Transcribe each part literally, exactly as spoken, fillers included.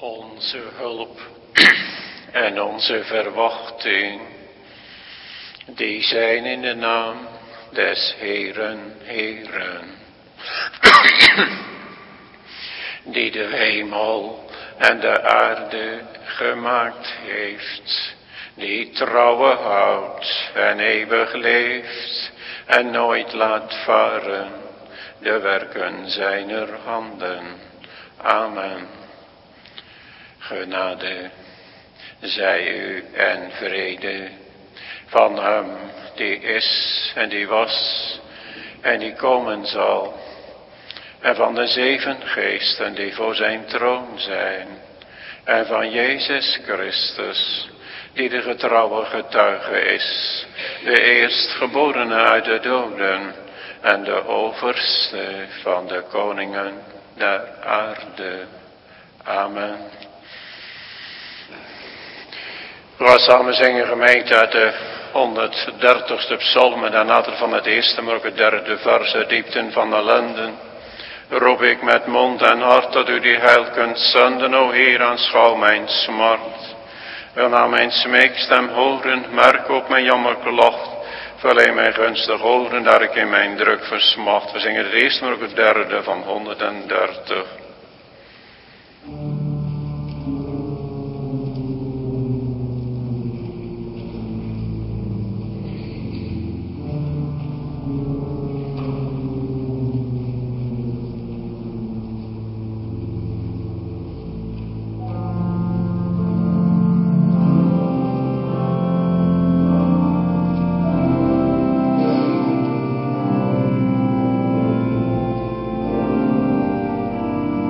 onze hulp en onze verwachting, die zijn in de naam des Heeren, Heeren, die de hemel en de aarde gemaakt heeft, die trouwe houdt en eeuwig leeft en nooit laat varen de werken zijner handen. Amen. Genade zij u en vrede van hem die is en die was en die komen zal, en van de zeven geesten die voor zijn troon zijn, en van Jezus Christus, die de getrouwe getuige is, de eerstgeborene uit de doden en de overste van de koningen der aarde. Amen. We gaan samen zingen, gemeente, uit de honderddertigste psalm, en daarna van het eerste, maar ook het derde vers, de diepten van de ellenden. Roep ik met mond en hart dat u die heil kunt zenden, o Heer, aanschouw mijn smart. Wil naar mijn smeekstem horen, merk op mijn jammerklacht, verleen mijn gunstig oren, daar ik in mijn druk versmacht. We zingen het eerste, maar ook het derde van honderddertig. Thank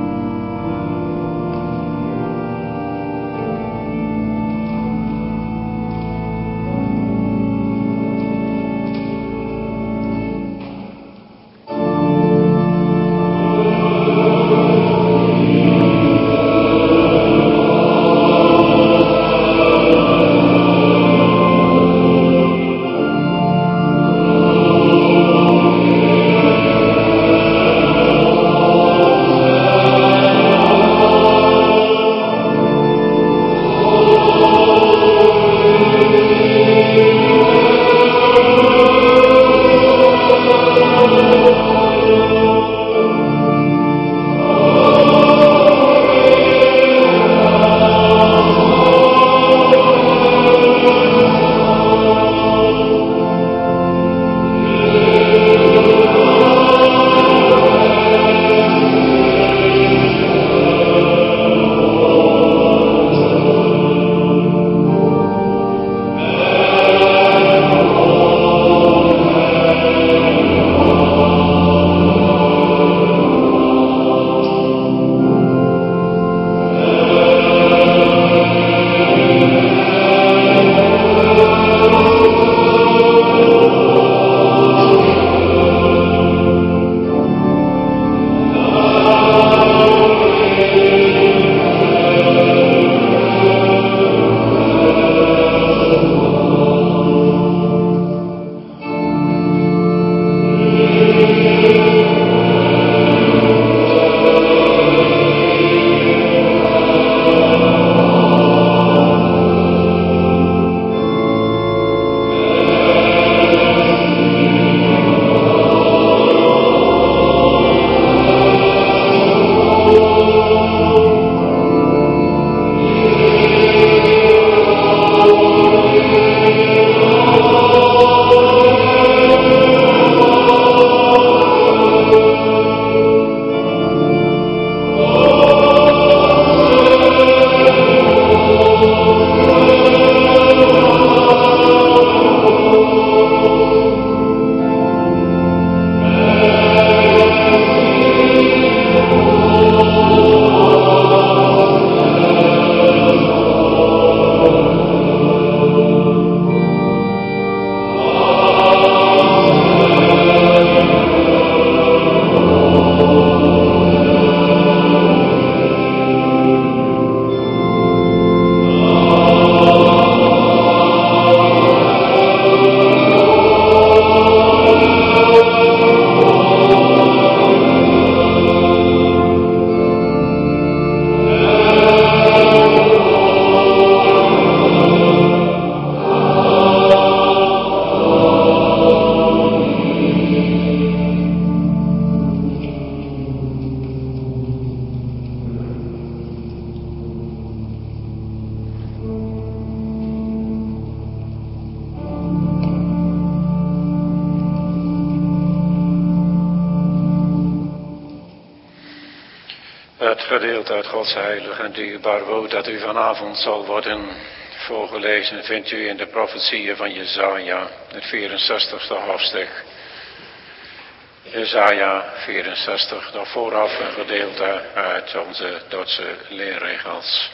het gedeelte uit Gods heilig en dierbaar woord dat u vanavond zal worden voorgelezen, vindt u in de profetieën van Jesaja, het vierenzestigste hoofdstuk. Jesaja vierenzestig, nog vooraf een gedeelte uit onze Duitse leerregels.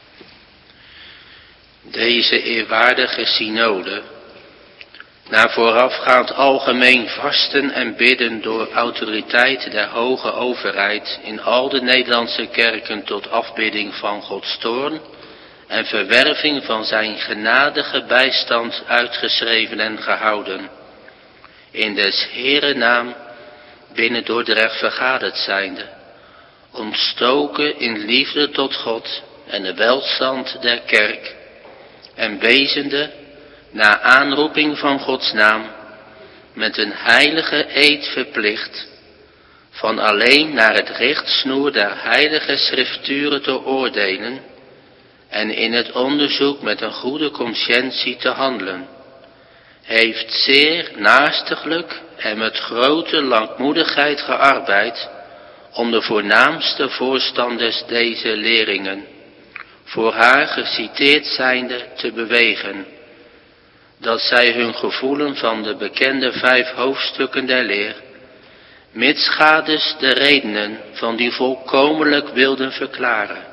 Deze eerwaardige synode, na voorafgaand algemeen vasten en bidden door autoriteit der hoge overheid in al de Nederlandse kerken tot afbidding van Gods toorn en verwerving van zijn genadige bijstand uitgeschreven en gehouden, in des Heeren naam binnen Dordrecht vergaderd zijnde, ontstoken in liefde tot God en de welstand der kerk, en wezende, na aanroeping van Gods naam, met een heilige eed verplicht, van alleen naar het richtsnoer der heilige schrifturen te oordelen, en in het onderzoek met een goede conscientie te handelen, heeft zeer naastiglijk en met grote langmoedigheid gearbeid om de voornaamste voorstanders deze leringen, voor haar geciteerd zijnde, te bewegen, dat zij hun gevoelen van de bekende vijf hoofdstukken der leer, mitsgadus de redenen van die volkomenlijk wilden verklaren.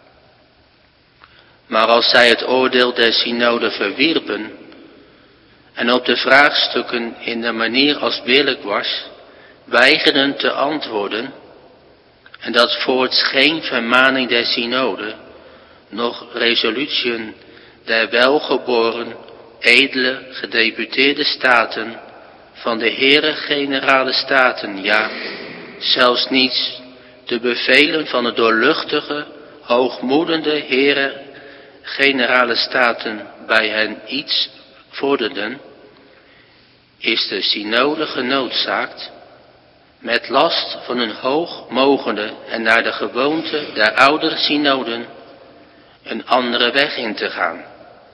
Maar als zij het oordeel der synode verwierpen en op de vraagstukken in de manier als billijk was, weigerden te antwoorden, en dat voorts geen vermaning der synode, noch resolutien der welgeboren, edele, gedeputeerde staten van de Heere Generale Staten, ja, zelfs niet de bevelen van de doorluchtige, hoogmoedende Heere Generale Staten bij hen iets vorderden, is de synode genoodzaakt met last van een hoogmogende en naar de gewoonte der oudere synoden een andere weg in te gaan.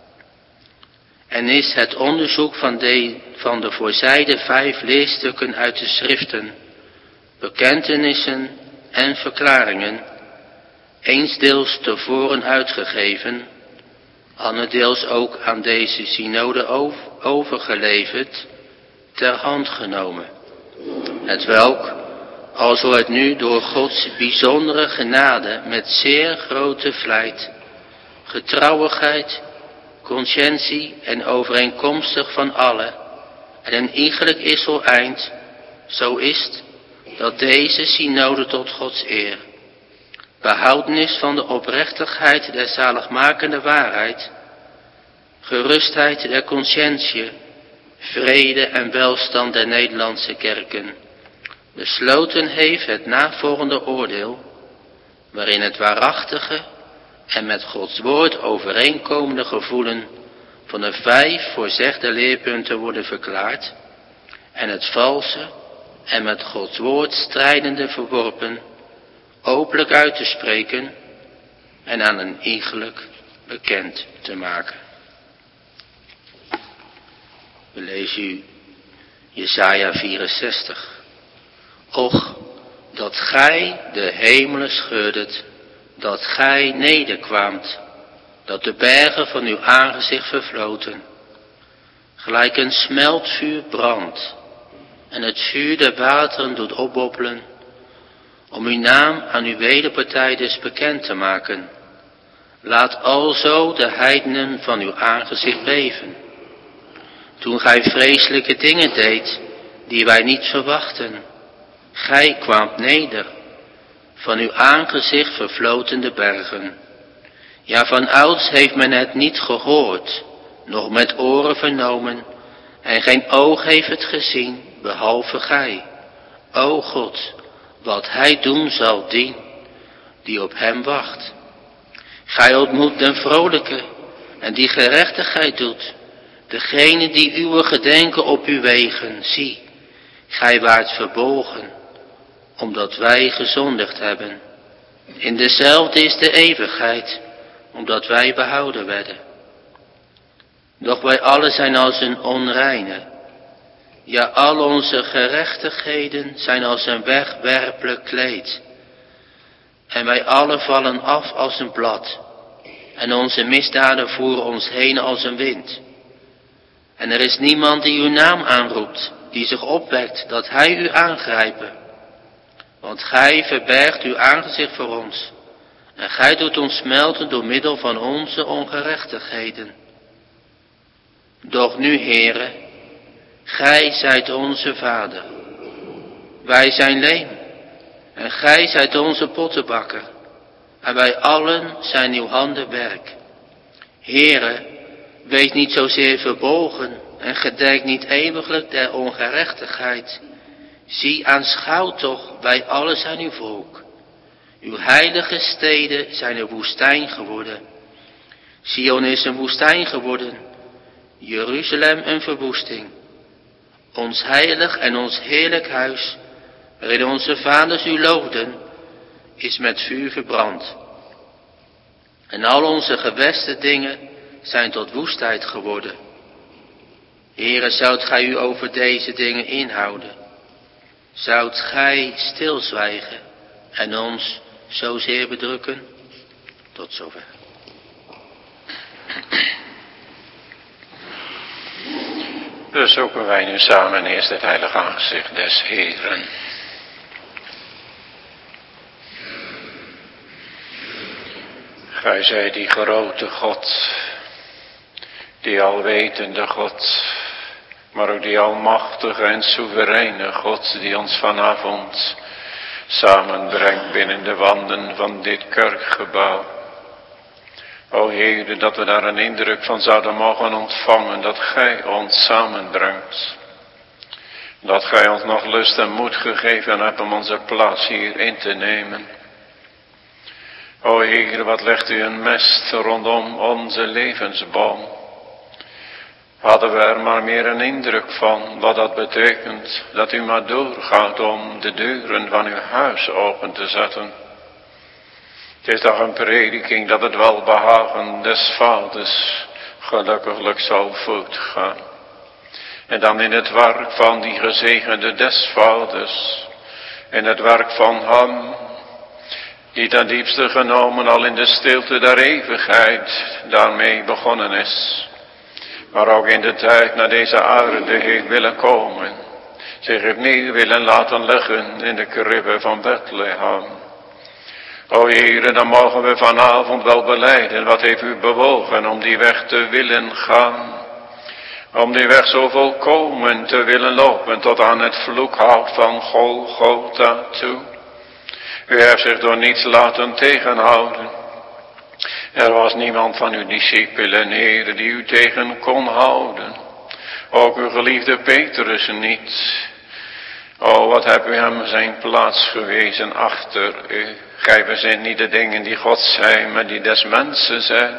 En is het onderzoek van de, van de voorzijde vijf leerstukken uit de schriften, bekentenissen en verklaringen, eensdeels tevoren uitgegeven, anderdeels ook aan deze synode overgeleverd, ter hand genomen. Hetwelk, alzo het nu door Gods bijzondere genade met zeer grote vlijt, getrouwigheid, conscientie en overeenkomstig van alle, en een iegelijk is voleind, zo is het, dat deze synode tot Gods eer, behoudenis van de oprechtigheid der zaligmakende waarheid, gerustheid der conscientie, vrede en welstand der Nederlandse kerken, besloten heeft het navolgende oordeel, waarin het waarachtige en met Gods woord overeenkomende gevoelen van de vijf voorzegde leerpunten worden verklaard, en het valse en met Gods woord strijdende verworpen, openlijk uit te spreken en aan een iegelijk bekend te maken. We lezen u Jesaja vierenzestig. Och, dat gij de hemelen scheurdet, dat gij nederkwaamt, dat de bergen van uw aangezicht vervloten, gelijk een smeltvuur brandt, en het vuur der wateren doet opboppelen, om uw naam aan uw wederpartijders bekend te maken. Laat alzo de heidenen van uw aangezicht beven. Toen gij vreselijke dingen deed, die wij niet verwachten, gij kwaamt neder, van uw aangezicht vervloten de bergen. Ja, van ouds heeft men het niet gehoord, noch met oren vernomen, en geen oog heeft het gezien, behalve gij. O God, wat hij doen zal dien, die op hem wacht. Gij ontmoet den vrolijke, en die gerechtigheid doet, degene die uw gedenken op uw wegen, zie, gij waart verbolgen, omdat wij gezondigd hebben. In dezelfde is de eeuwigheid, omdat wij behouden werden. Doch wij allen zijn als een onreine. Ja, al onze gerechtigheden zijn als een wegwerpelijk kleed. En wij allen vallen af als een blad. En onze misdaden voeren ons heen als een wind. En er is niemand die uw naam aanroept, die zich opwekt dat hij u aangrijpen. Want gij verbergt uw aangezicht voor ons. En gij doet ons smelten door middel van onze ongerechtigheden. Doch nu, Heere, gij zijt onze Vader. Wij zijn leem. En gij zijt onze pottenbakker. En wij allen zijn uw handenwerk. Heere, wees niet zozeer verbolgen en gedenk niet eeuwiglijk der ongerechtigheid. Zie, aanschouw toch, wij allen zijn uw volk. Uw heilige steden zijn een woestijn geworden. Sion is een woestijn geworden. Jeruzalem een verwoesting. Ons heilig en ons heerlijk huis, waarin onze vaders u loofden, is met vuur verbrand. En al onze gewesten dingen zijn tot woestheid geworden. Heere, zoudt gij u over deze dingen inhouden? Zoudt gij stilzwijgen en ons zozeer bedrukken? Tot zover. Dus zoeken wij nu samen eerst het heilige aangezicht des Heeren. Gij zijt die grote God, die alwetende God, maar ook die almachtige en soevereine God, die ons vanavond samenbrengt binnen de wanden van dit kerkgebouw. O Heere, dat we daar een indruk van zouden mogen ontvangen, dat Gij ons samenbrengt. Dat Gij ons nog lust en moed gegeven hebt om onze plaats hier in te nemen. O Heere, wat legt u een mest rondom onze levensboom. Hadden we er maar meer een indruk van wat dat betekent, dat u maar doorgaat om de deuren van uw huis open te zetten. Het is toch een prediking dat het welbehagen des Vaders gelukkiglijk zal voortgaan. En dan in het werk van die gezegende des Vaders, in het werk van hem, die ten diepste genomen al in de stilte der eeuwigheid daarmee begonnen is. Maar ook in de tijd naar deze aarde heeft willen komen, zich opnieuw willen laten leggen in de kribbe van Bethlehem. O Heere, dan mogen we vanavond wel belijden, wat heeft u bewogen om die weg te willen gaan. Om die weg zo volkomen te willen lopen tot aan het vloekhout van Golgotha toe. U heeft zich door niets laten tegenhouden. Er was niemand van uw discipelen, Heere, die u tegen kon houden. Ook uw geliefde Petrus niet. O, wat hebt u hem zijn plaats gewezen achter u. Gij verzint niet de dingen die God zijn, maar die des mensen zijn.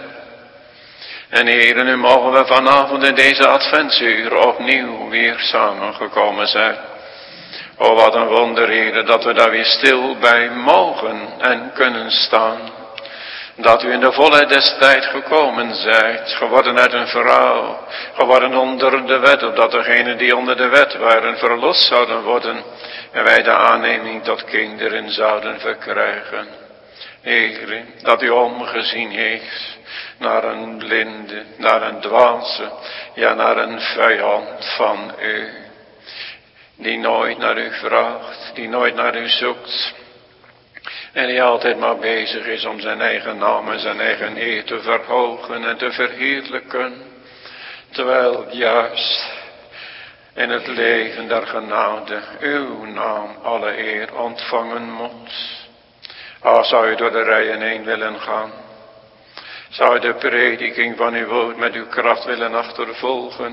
En Heere, nu mogen we vanavond in deze adventsuur opnieuw weer samengekomen zijn. O, wat een wonder, Heere, dat we daar weer stil bij mogen en kunnen staan. Dat u in de volheid des tijd gekomen zijt, geworden uit een vrouw, geworden onder de wet, opdat degenen die onder de wet waren verlost zouden worden en wij de aanneming tot kinderen zouden verkrijgen. Heere, dat u omgezien heeft naar een blinde, naar een dwaze, ja naar een vijand van u, die nooit naar u vraagt, die nooit naar u zoekt. En die altijd maar bezig is om zijn eigen naam en zijn eigen eer te verhogen en te verheerlijken. Terwijl juist in het leven der genade uw naam alle eer ontvangen moet. Al zou u door de rijen heen willen gaan. Zou u de prediking van uw woord met uw kracht willen achtervolgen.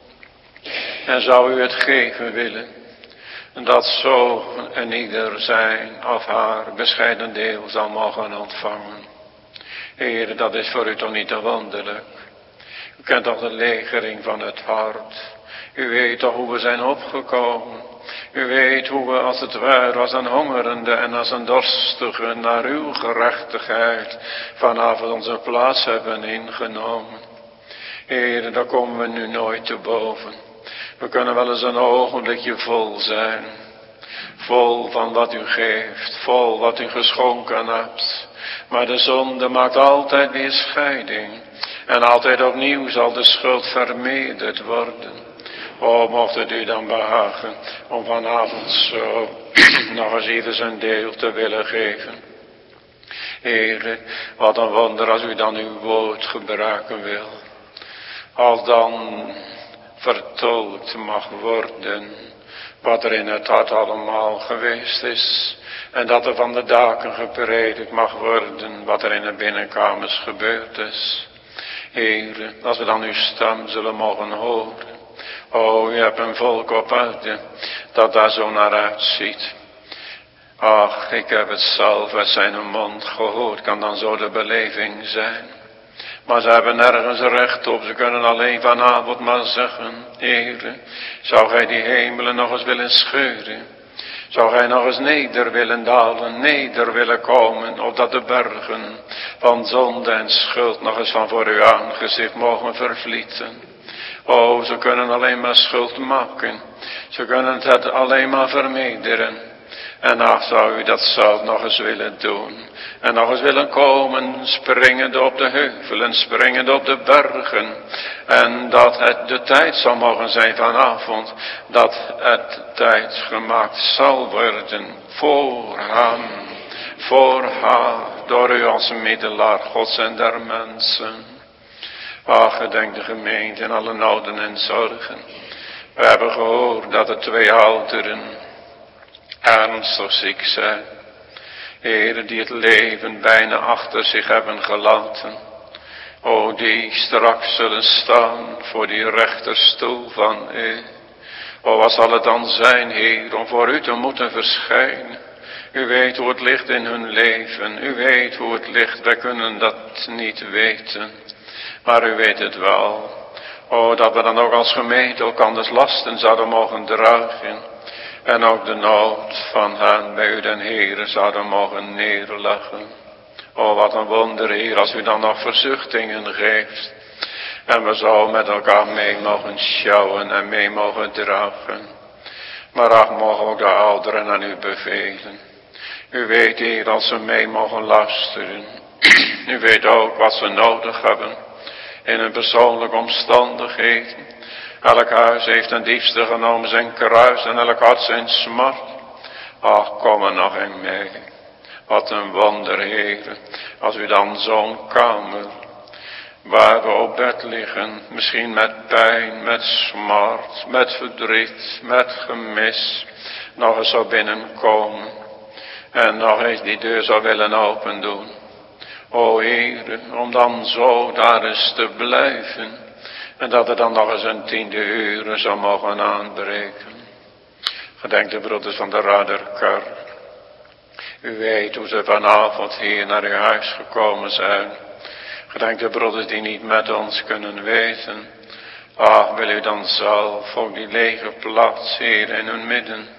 En zou u het geven willen. Dat zo en ieder zijn of haar bescheiden deel zal mogen ontvangen. Heere, dat is voor u toch niet te wonderlijk. U kent toch de legering van het hart. U weet toch hoe we zijn opgekomen. U weet hoe we als het ware als een hongerende en als een dorstige naar uw gerechtigheid vanavond onze plaats hebben ingenomen. Heere, daar komen we nu nooit te boven. We kunnen wel eens een ogenblikje vol zijn. Vol van wat u geeft, vol wat u geschonken hebt. Maar de zonde maakt altijd weer scheiding. En altijd opnieuw zal de schuld vermeerderd worden. O, mocht het u dan behagen om vanavond zo nog eens ieder zijn deel te willen geven. Heere, wat een wonder als u dan uw woord gebruiken wil. Als dan vertolkt mag worden wat er in het hart allemaal geweest is. En dat er van de daken gepredikt mag worden wat er in de binnenkamers gebeurd is. Heere, als we dan uw stem zullen mogen horen. O, u hebt een volk op aarde dat daar zo naar uitziet. Ach, ik heb het zelf uit zijn mond gehoord, kan dan zo de beleving zijn. Maar ze hebben nergens recht op, ze kunnen alleen vanavond maar zeggen, Heere, zou gij die hemelen nog eens willen scheuren? Zou gij nog eens neder willen dalen, neder willen komen, opdat de bergen van zonde en schuld nog eens van voor uw aangezicht mogen vervlieten? O, ze kunnen alleen maar schuld maken, ze kunnen het alleen maar vermeerderen. En ach, zou u dat zelf nog eens willen doen. En nog eens willen komen, springende op de heuvelen, springende op de bergen. En dat het de tijd zal mogen zijn vanavond, dat het tijd gemaakt zal worden voor hem, voor haar, door u als middelaar Gods en der mensen. Ach, gedenk de gemeente en alle noden en zorgen. We hebben gehoord dat er twee ouderen ernstig ziek zijn. Heren, die het leven bijna achter zich hebben gelaten. O, die straks zullen staan voor die rechterstoel van u. O, wat zal het dan zijn, Heer, om voor u te moeten verschijnen. U weet hoe het ligt in hun leven. U weet hoe het ligt. Wij kunnen dat niet weten. Maar u weet het wel. O, dat we dan ook als gemeente elkanders lasten zouden mogen dragen. En ook de nood van hen bij u den Heere zouden mogen neerleggen. O, wat een wonder, Heer, als u dan nog verzuchtingen geeft. En we zo met elkaar mee mogen sjouwen en mee mogen dragen. Maar ach, mogen ook de ouderen aan u bevelen. U weet, Heer, als ze mee mogen luisteren. U weet ook wat ze nodig hebben in hun persoonlijke omstandigheden. Elk huis heeft een diefste genomen zijn kruis en elk hart zijn smart. Ach, kom er nog in mee. Wat een wonder, Heer, als u dan zo'n kamer, waar we op bed liggen, misschien met pijn, met smart, met verdriet, met gemis, nog eens zou binnenkomen. En nog eens die deur zou willen open doen. O Heer, om dan zo daar eens te blijven. En dat er dan nog eens een tiende uren zou mogen aanbreken. Gedenk de broeders van de Raderkerk. U weet hoe ze vanavond hier naar uw huis gekomen zijn. Gedenk de broeders die niet met ons kunnen weten. Ach, wil u dan zelf ook die lege plaats hier in hun midden.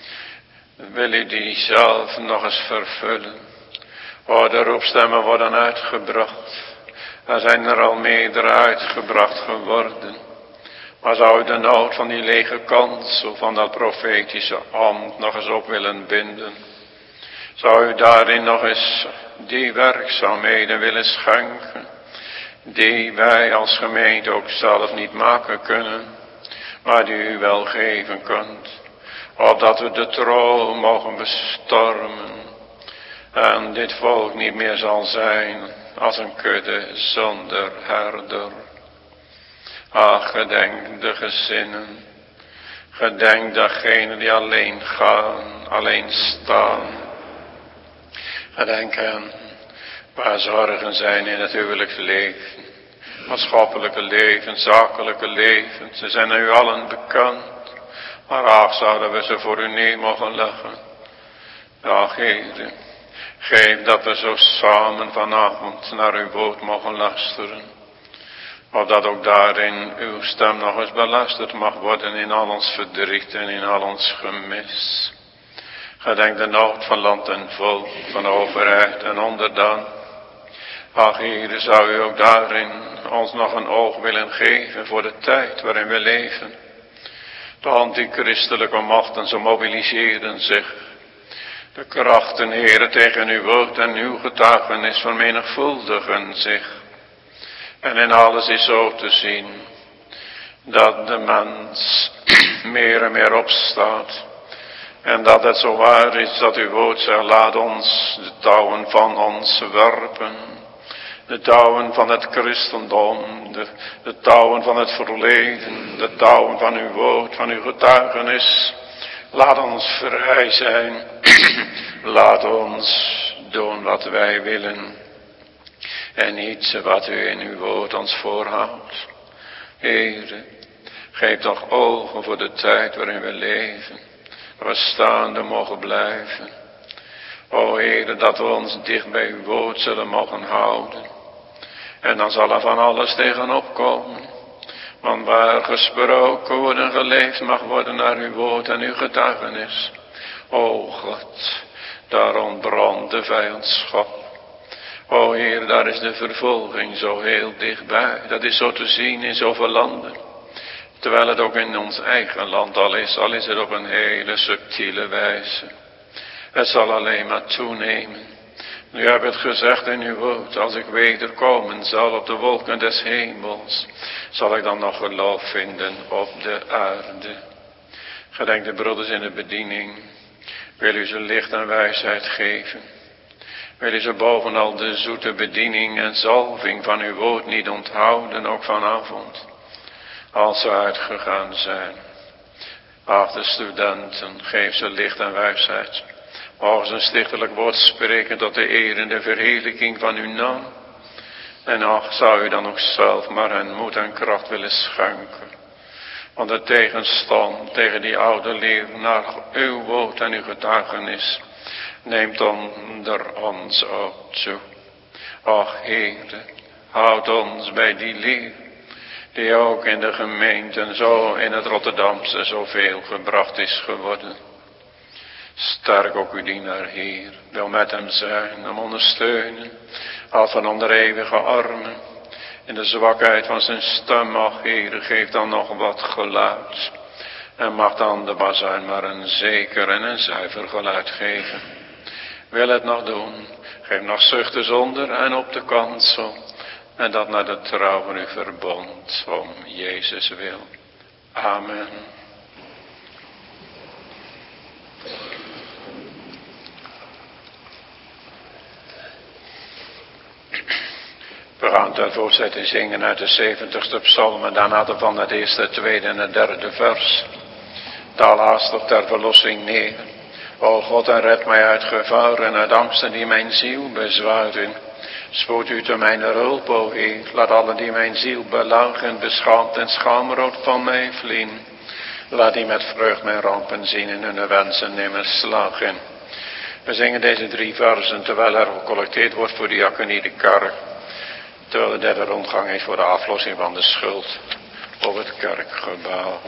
Wil u die zelf nog eens vervullen. O, de roepstemmen worden uitgebracht. Er zijn er al meerdere uitgebracht geworden. Maar zou u de nood van die lege kansel van dat profetische ambt nog eens op willen binden? Zou u daarin nog eens die werkzaamheden willen schenken, die wij als gemeente ook zelf niet maken kunnen, maar die u wel geven kunt, opdat we de troon mogen bestormen en dit volk niet meer zal zijn als een kudde zonder herder. Ach, gedenk de gezinnen, gedenk degenen die alleen gaan, alleen staan. Gedenk hen waar zorgen zijn in het huwelijksleven, maatschappelijke leven, zakelijke leven. Ze zijn u allen bekend, maar ach, zouden we ze voor u neer mogen leggen. Ach, Heer, geef dat we zo samen vanavond naar uw woord mogen luisteren. Opdat ook daarin uw stem nog eens beluisterd mag worden in al ons verdriet en in al ons gemis. Gedenk de nood van land en volk, van overheid en onderdaan. Ach, Heer, zou u ook daarin ons nog een oog willen geven voor de tijd waarin we leven. De antichristelijke machten, ze mobiliseren zich. De krachten, Heere, tegen uw woord en uw getuigenis vermenigvuldigen zich. En in alles is zo te zien dat de mens meer en meer opstaat. En dat het zo waar is dat uw woord zegt, laat ons de touwen van ons werpen. De touwen van het christendom, de, de touwen van het verleden, de touwen van uw woord, van uw getuigenis. Laat ons vrij zijn. Laat ons doen wat wij willen. En niet wat u in uw woord ons voorhoudt. Heere, geef toch ogen voor de tijd waarin we leven. Waar we staande mogen blijven. O Heere, dat we ons dicht bij uw woord zullen mogen houden. En dan zal er van alles tegenop komen. Want waar gesproken worden, geleefd mag worden naar uw woord en uw getuigenis. O God, daar ontbrandt de vijandschap. O Heer, daar is de vervolging zo heel dichtbij. Dat is zo te zien in zoveel landen. Terwijl het ook in ons eigen land al is, al is het op een hele subtiele wijze. Het zal alleen maar toenemen. Nu heb het gezegd in uw woord, als ik wederkomen zal op de wolken des hemels, zal ik dan nog geloof vinden op de aarde. Gedenk de broeders in de bediening, wil u ze licht en wijsheid geven. Wil u ze bovenal de zoete bediening en zalving van uw woord niet onthouden, ook vanavond, als ze uitgegaan zijn. Ach, de studenten, geef ze licht en wijsheid. Mogen ze een stichtelijk woord spreken tot de eer en de verheerlijking van uw naam. En ach, zou u dan ook zelf maar hen moed en kracht willen schenken. Want de tegenstand tegen die oude leer naar uw woord en uw getuigenis neemt onder ons ook toe. Ach, Heere, houd ons bij die leer, die ook in de gemeenten zo in het Rotterdamse zoveel gebracht is geworden. Sterk ook uw dienaar, Heer, wil met hem zijn, hem ondersteunen, als van onder eeuwige armen. In de zwakheid van zijn stem, ach Heer, geef dan nog wat geluid. En mag dan de bazuin maar een zeker en een zuiver geluid geven. Wil het nog doen, geef nog zuchten zonder en op de kansel. En dat naar de trouw van uw verbond, om Jezus wil. Amen. We gaan ter voorzetting zingen uit de zeventigste psalm en daarna van het eerste, tweede en het derde vers. Daal haastig ter verlossing neer. O God, en red mij uit gevaar en uit angsten die mijn ziel bezwaren. Spoed u te mijn hulp, o Heer. Laat allen die mijn ziel belagen, beschaamd en schaamrood van mij vliehen. Laat die met vreugd mijn rampen zien en hun wensen nimmer slagen. We zingen deze drie versen terwijl er gecollecteerd wordt voor de diaconie de kerk. Terwijl de derde rondgang is voor de aflossing van de schuld op het kerkgebouw.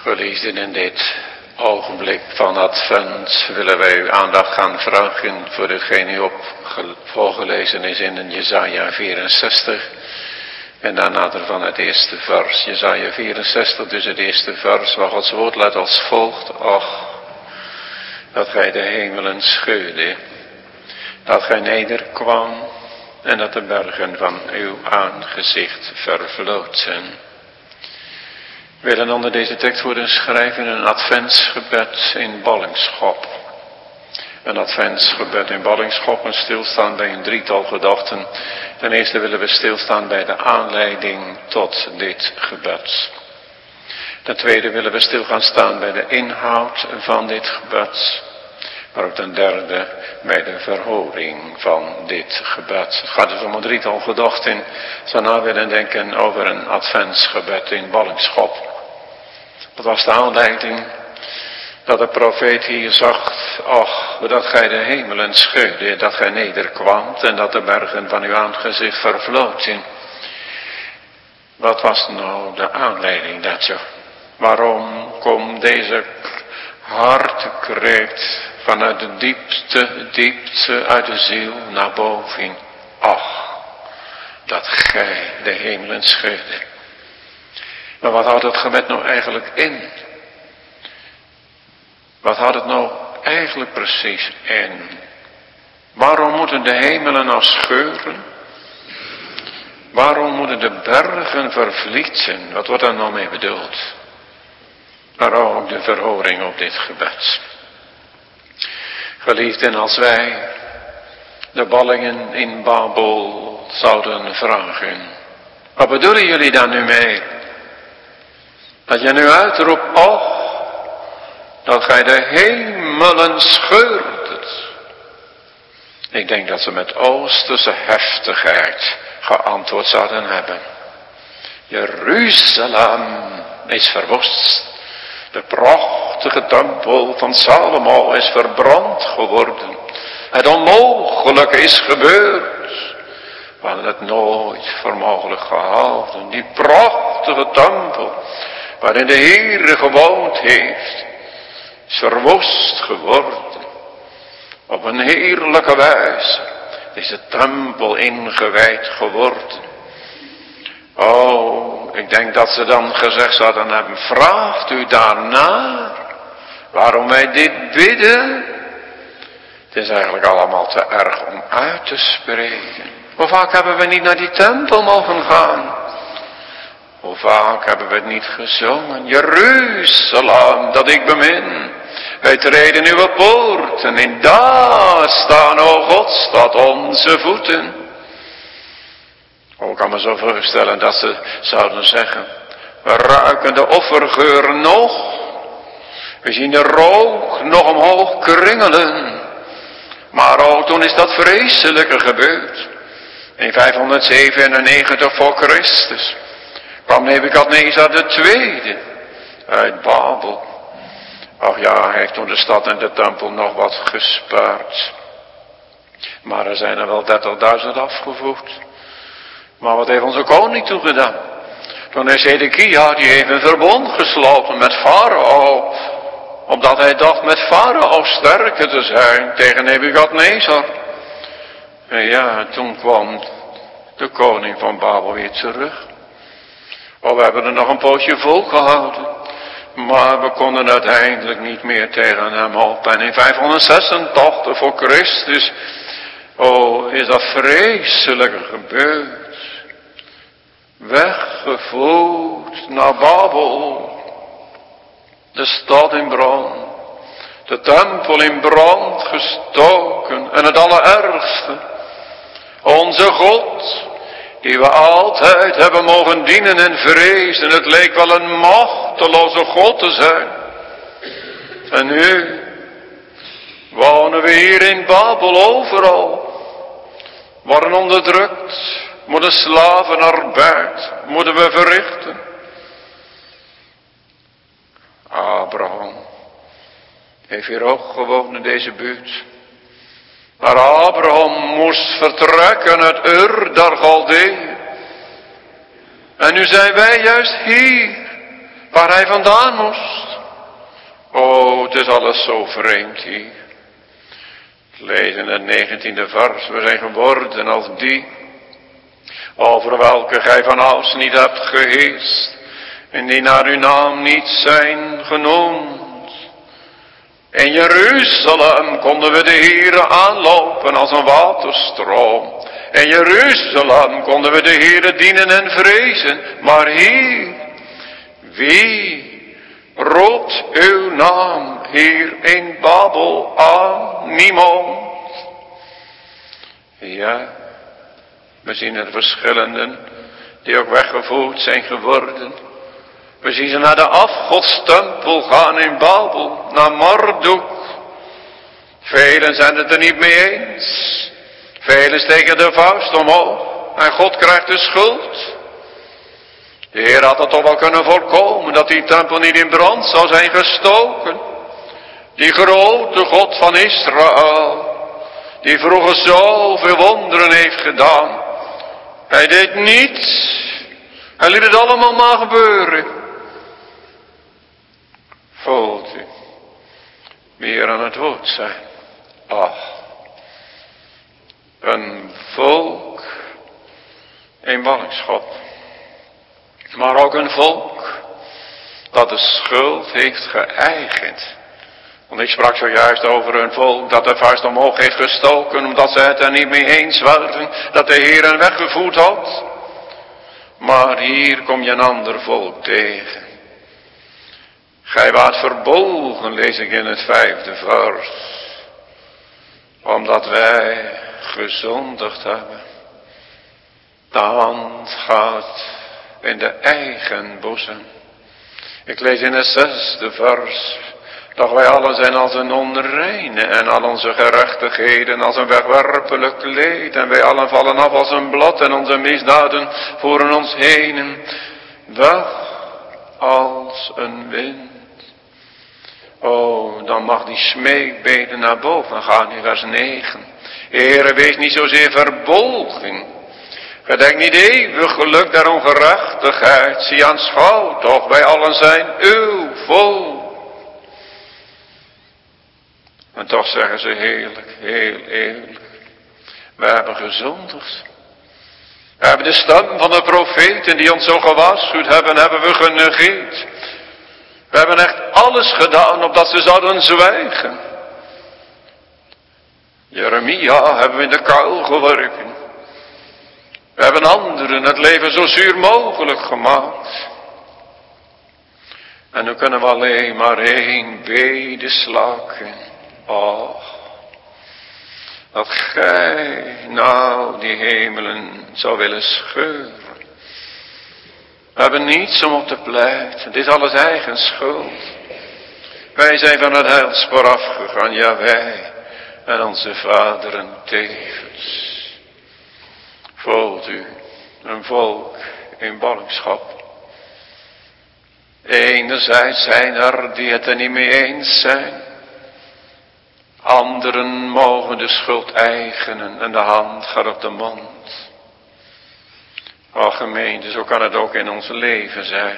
Geliefden, in dit ogenblik van Advent willen wij uw aandacht gaan vragen voor hetgeen u op voorgelezen is in Jesaja vierenzestig. En daarna van het eerste vers, Jesaja vierenzestig, dus het eerste vers, waar Gods woord luidt als volgt. Och, dat gij de hemelen scheurde, dat gij nederkwam en dat de bergen van uw aangezicht vervloodsen. We willen onder deze tekst worden schrijven een adventsgebed in ballingschap. Een adventsgebed in ballingschap, een stilstaan bij een drietal gedachten. Ten eerste willen we stilstaan bij de aanleiding tot dit gebed. Ten tweede willen we stil gaan staan bij de inhoud van dit gebed. Maar ook ten derde bij de verhoring van dit gebed. Het gaat dus om een drietal gedachten. Daarna willen denken over een adventsgebed in ballingschap. Dat was de aanleiding dat de profeet hier zag, ach, dat gij de hemelen scheurde, dat gij nederkwamt en dat de bergen van uw aangezicht vervloodsen. Wat was nou de aanleiding daartoe? Waarom komt deze hartekreet vanuit de diepste, diepte uit de ziel naar boven? Ach, dat gij de hemelen scheurde. Maar wat houdt het gebed nou eigenlijk in? Wat houdt het nou eigenlijk precies in? Waarom moeten de hemelen nou scheuren? Waarom moeten de bergen vervlieten? Wat wordt daar nou mee bedoeld? Maar ook de verhoring op dit gebed. Geliefden, als wij de ballingen in Babel zouden vragen. Wat bedoelen jullie daar nu mee? Dat je nu uitroept, och, dat gij de hemelen scheurt. Ik denk dat ze met oosterse heftigheid geantwoord zouden hebben. Jeruzalem is verwoest. De prachtige tempel van Salomo is verbrand geworden. Het onmogelijke is gebeurd. We hadden het nooit voor mogelijk gehouden. Die prachtige tempel waarin de Heere gewoond heeft, is verwoest geworden. Op een heerlijke wijze is de tempel ingewijd geworden. Oh, ik denk dat ze dan gezegd zouden hebben, vraagt u daarnaar waarom wij dit bidden? Het is eigenlijk allemaal te erg om uit te spreken. Hoe vaak hebben we niet naar die tempel mogen gaan? Hoe vaak hebben we het niet gezongen? Jeruzalem, dat ik bemin. Wij treden uw poorten in, daar staan, o God, staat onze voeten. Oh, ik kan me zo voorstellen dat ze zouden zeggen, we ruiken de offergeur nog. We zien de rook nog omhoog kringelen. Maar oh, toen is dat vreselijke gebeurd. In vijfhonderdzevenennegentig voor Christus kwam Nebukadnezar de tweede uit Babel. Ach ja, hij heeft toen de stad en de tempel nog wat gespaard. Maar er zijn er wel dertigduizend afgevoerd. Maar wat heeft onze koning toegedaan? Toen is Zedekia, die heeft een verbond gesloten met Farao. Omdat hij dacht met Farao sterker te zijn tegen Nebukadnezar. En ja, toen kwam de koning van Babel weer terug. Oh, we hebben er nog een poosje volgehouden. Maar we konden uiteindelijk niet meer tegen hem op. En in vijfhonderdzesentachtig voor Christus, oh, is dat vreselijke gebeurd. Weggevoerd naar Babel. De stad in brand. De tempel in brand gestoken. En het allerergste. Onze God, die we altijd hebben mogen dienen en vrezen. Het leek wel een machteloze God te zijn. En nu wonen we hier in Babel overal. Worden onderdrukt. Moeten slavenarbeid. Moeten we verrichten. Abraham heeft hier ook gewoond in deze buurt. Maar Abraham moest vertrekken uit Ur der Galdeeën. En nu zijn wij juist hier. waar hij vandaan moest. Oh, het is alles zo vreemd hier. Lees in het negentiende vers, we zijn geworden als die, over welke gij van ouds niet hebt geheerst, en die naar uw naam niet zijn genoemd. In Jeruzalem konden we de Heere aanlopen als een waterstroom. In Jeruzalem konden we de Heere dienen en vrezen. Maar hier, wie roept uw naam hier in Babel aan? Niemand. Ja, we zien er verschillenden die ook weggevoerd zijn geworden. We zien ze naar de afgodstempel gaan in Babel, naar Marduk. Velen zijn het er niet mee eens. Velen steken de vuist omhoog en God krijgt de schuld. De Heer had het toch wel kunnen voorkomen dat die tempel niet in brand zou zijn gestoken. Die grote God van Israël, die vroeger zoveel wonderen heeft gedaan. Hij deed niets. Hij liet het allemaal maar gebeuren. Voelt u weer aan het woord zijn? Ach, een volk in ballingschap, maar ook een volk dat de schuld heeft geëigend. Want ik sprak zojuist over een volk dat de vuist omhoog heeft gestoken, omdat ze het er niet mee eens waren dat de Heer hen weggevoerd had. Maar hier kom je een ander volk tegen. Gij waart verbolgen, lees ik in het vijfde vers, omdat wij gezondigd hebben. De hand gaat in de eigen boezem. Ik lees in het zesde vers, dat wij allen zijn als een onreine en al onze gerechtigheden als een wegwerpelijk kleed. En wij allen vallen af als een blad en onze misdaden voeren ons heen. Weg als een wind. Oh, dan mag die smeekbeden naar boven gaan in vers negen. Heere, wees niet zozeer verbolgen. Gedenk niet eeuwig geluk der ongerechtigheid. Zie aanschouw toch, wij allen zijn uw volk. En toch zeggen ze heerlijk, heel eerlijk. We hebben gezondigd. We hebben de stem van de profeten die ons zo gewaarschuwd hebben, hebben we genegeerd. We hebben echt alles gedaan opdat ze zouden zwijgen. Jeremia hebben we in de kuil geworpen. We hebben anderen het leven zo zuur mogelijk gemaakt. En nu kunnen we alleen maar één bede slaken. Och, dat gij nou die hemelen zou willen scheuren. We hebben niets om op te pleiten. Het is alles eigen schuld. Wij zijn van het heilspoor afgegaan. Ja, wij en onze vaderen tevens. Voelt u een volk in ballingschap. Enerzijds zijn er die het er niet mee eens zijn. Anderen mogen de schuld eigenen en de hand gaat op de mond. O gemeente, zo kan het ook in ons leven zijn.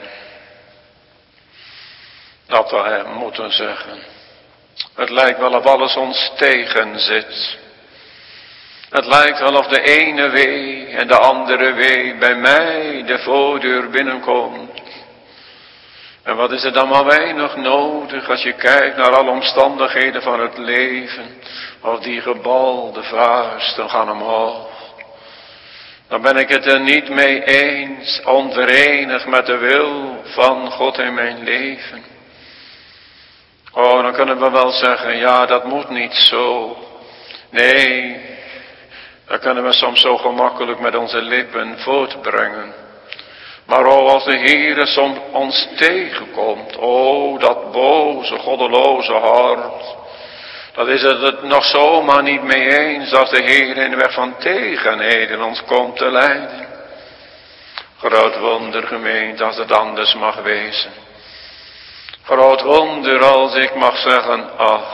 Dat we moeten zeggen. Het lijkt wel of alles ons tegen zit. Het lijkt wel of de ene wee en de andere wee bij mij de voordeur binnenkomt. En wat is er dan maar weinig nodig als je kijkt naar alle omstandigheden van het leven. Of die gebalde vuisten gaan omhoog. Dan ben ik het er niet mee eens, onverenigd met de wil van God in mijn leven. Oh, dan kunnen we wel zeggen, ja, dat moet niet zo. Nee, dat kunnen we soms zo gemakkelijk met onze lippen voortbrengen. Maar oh, als de Heere soms ons tegenkomt, oh, dat boze, goddeloze hart, dat is het, het nog zomaar niet mee eens als de Heer in de weg van tegenheden ons komt te leiden. Groot wonder, gemeente, als het anders mag wezen. Groot wonder als ik mag zeggen, ach,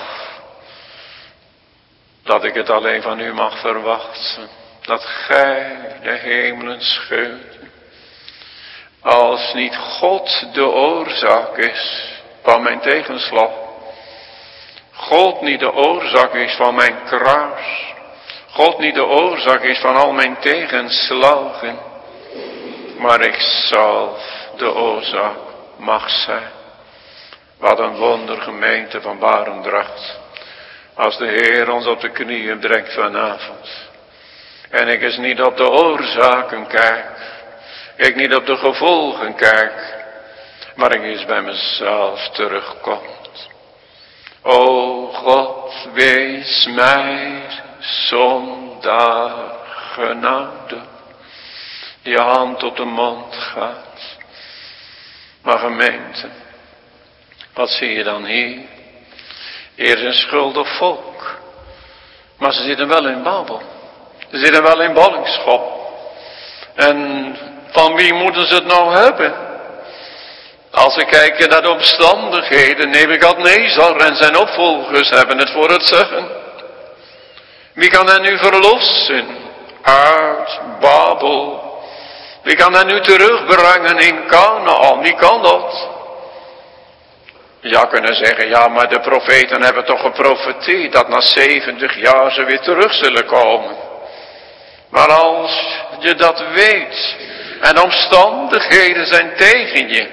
dat ik het alleen van u mag verwachten. Dat gij de hemelen scheurt. Als niet God de oorzaak is van mijn tegenslag. God niet de oorzaak is van mijn kruis. God niet de oorzaak is van al mijn tegenslagen. Maar ik zelf de oorzaak mag zijn. Wat een wonder gemeente van Barendrecht. Als de Heer ons op de knieën brengt vanavond. En ik eens niet op de oorzaken kijk. Ik niet op de gevolgen kijk. Maar ik eens bij mezelf terugkomt. O God, wees mij zondaar genade. Die hand op de mond gaat. Maar gemeente, wat zie je dan hier? Hier is een schuldig volk. Maar ze zitten wel in Babel. Ze zitten wel in ballingschap. En van wie moeten ze het nou hebben? Als we kijken naar de omstandigheden, Nebukadnezar en zijn opvolgers hebben het voor het zeggen. Wie kan hen nu verlossen uit Babel? Wie kan hen nu terugbrengen in Kanaan? Wie kan dat? Je zou kunnen zeggen, ja, maar de profeten hebben toch geprofeteerd dat na zeventig jaar ze weer terug zullen komen. Maar als je dat weet en omstandigheden zijn tegen je,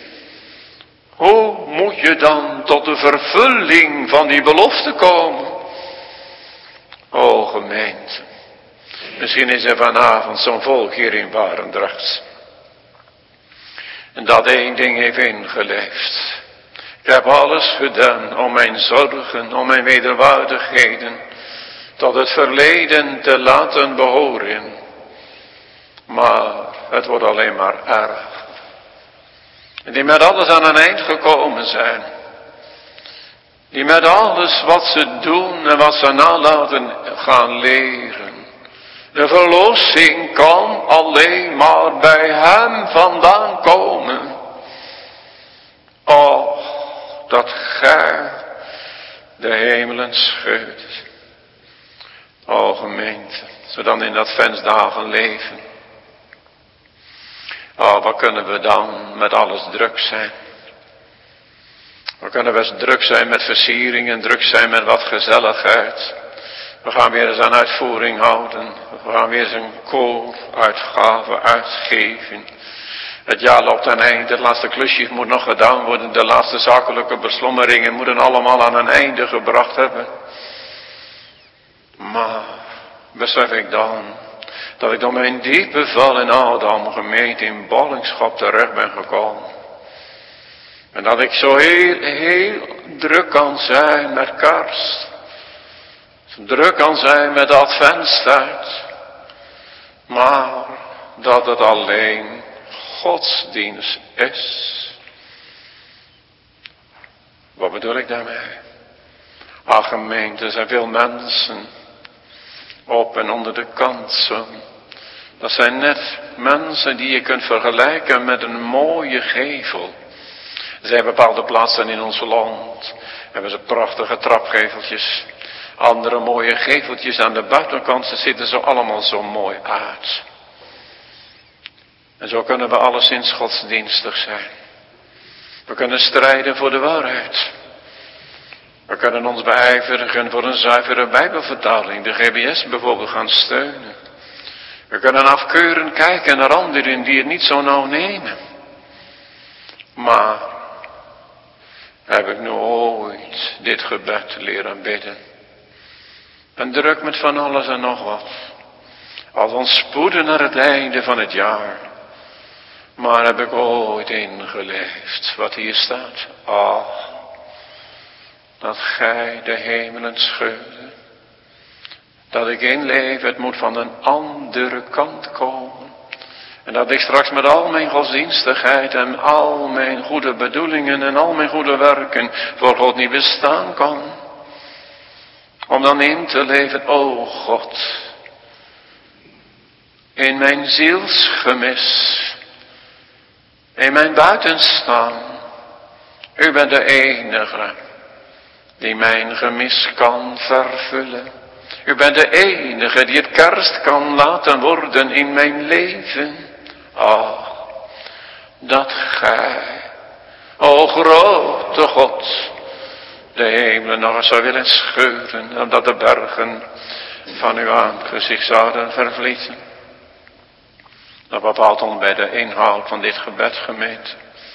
hoe moet je dan tot de vervulling van die belofte komen? O gemeente, misschien is er vanavond zo'n volk hier in Barendrecht. En dat één ding heeft ingeleefd. Ik heb alles gedaan om mijn zorgen, om mijn wederwaardigheden tot het verleden te laten behoren. Maar het wordt alleen maar erg. En die met alles aan een eind gekomen zijn. Die met alles wat ze doen en wat ze nalaten gaan leren. De verlossing kan alleen maar bij hem vandaan komen. Och, dat gij de hemelen scheurt. O gemeente, als we dan in dat venstdagen leven. Oh, wat kunnen we dan met alles druk zijn? We kunnen best druk zijn met versieringen, druk zijn met wat gezelligheid. We gaan weer eens aan uitvoering houden. We gaan weer eens een kooruitgave uitgeven. Het jaar loopt ten einde, het laatste klusje moet nog gedaan worden. De laatste zakelijke beslommeringen moeten allemaal aan een einde gebracht hebben. Maar besef ik dan dat ik door mijn diepe val in Adam gemeente in ballingschap terecht ben gekomen. En dat ik zo heel, heel druk kan zijn met kerst. Druk kan zijn met de adventstijd. Maar dat het alleen godsdienst is. Wat bedoel ik daarmee? Ach gemeente, er zijn veel mensen op en onder de kansen. Dat zijn net mensen die je kunt vergelijken met een mooie gevel. Er zijn bepaalde plaatsen in ons land. Hebben ze prachtige trapgeveltjes. Andere mooie geveltjes aan de buitenkant. Ze zitten zo allemaal zo mooi uit. En zo kunnen we alleszins godsdienstig zijn. We kunnen strijden voor de waarheid. We kunnen ons beijverigen voor een zuivere Bijbelvertaling. De G B S bijvoorbeeld gaan steunen. We kunnen afkeurend kijken naar anderen die het niet zo nauw nemen. Maar heb ik nu ooit dit gebed leren bidden? En druk met van alles en nog wat. Als ons spoeden naar het einde van het jaar. Maar heb ik ooit ingeleefd wat hier staat? Ach, dat gij de hemelen scheurde. Dat ik inleef, het moet van een andere kant komen. En dat ik straks met al mijn godsdienstigheid en al mijn goede bedoelingen en al mijn goede werken voor God niet bestaan kan. Om dan in te leven, o God, in mijn zielsgemis, in mijn buitenstaan. U bent de enige die mijn gemis kan vervullen. U bent de enige die het kerst kan laten worden in mijn leven. Ah, dat gij, o grote God, de hemelen nog eens zou willen scheuren, omdat de bergen van uw aangezicht zouden vervlieten. Dat bepaalt ons bij de inhoud van dit gebed, gemeente.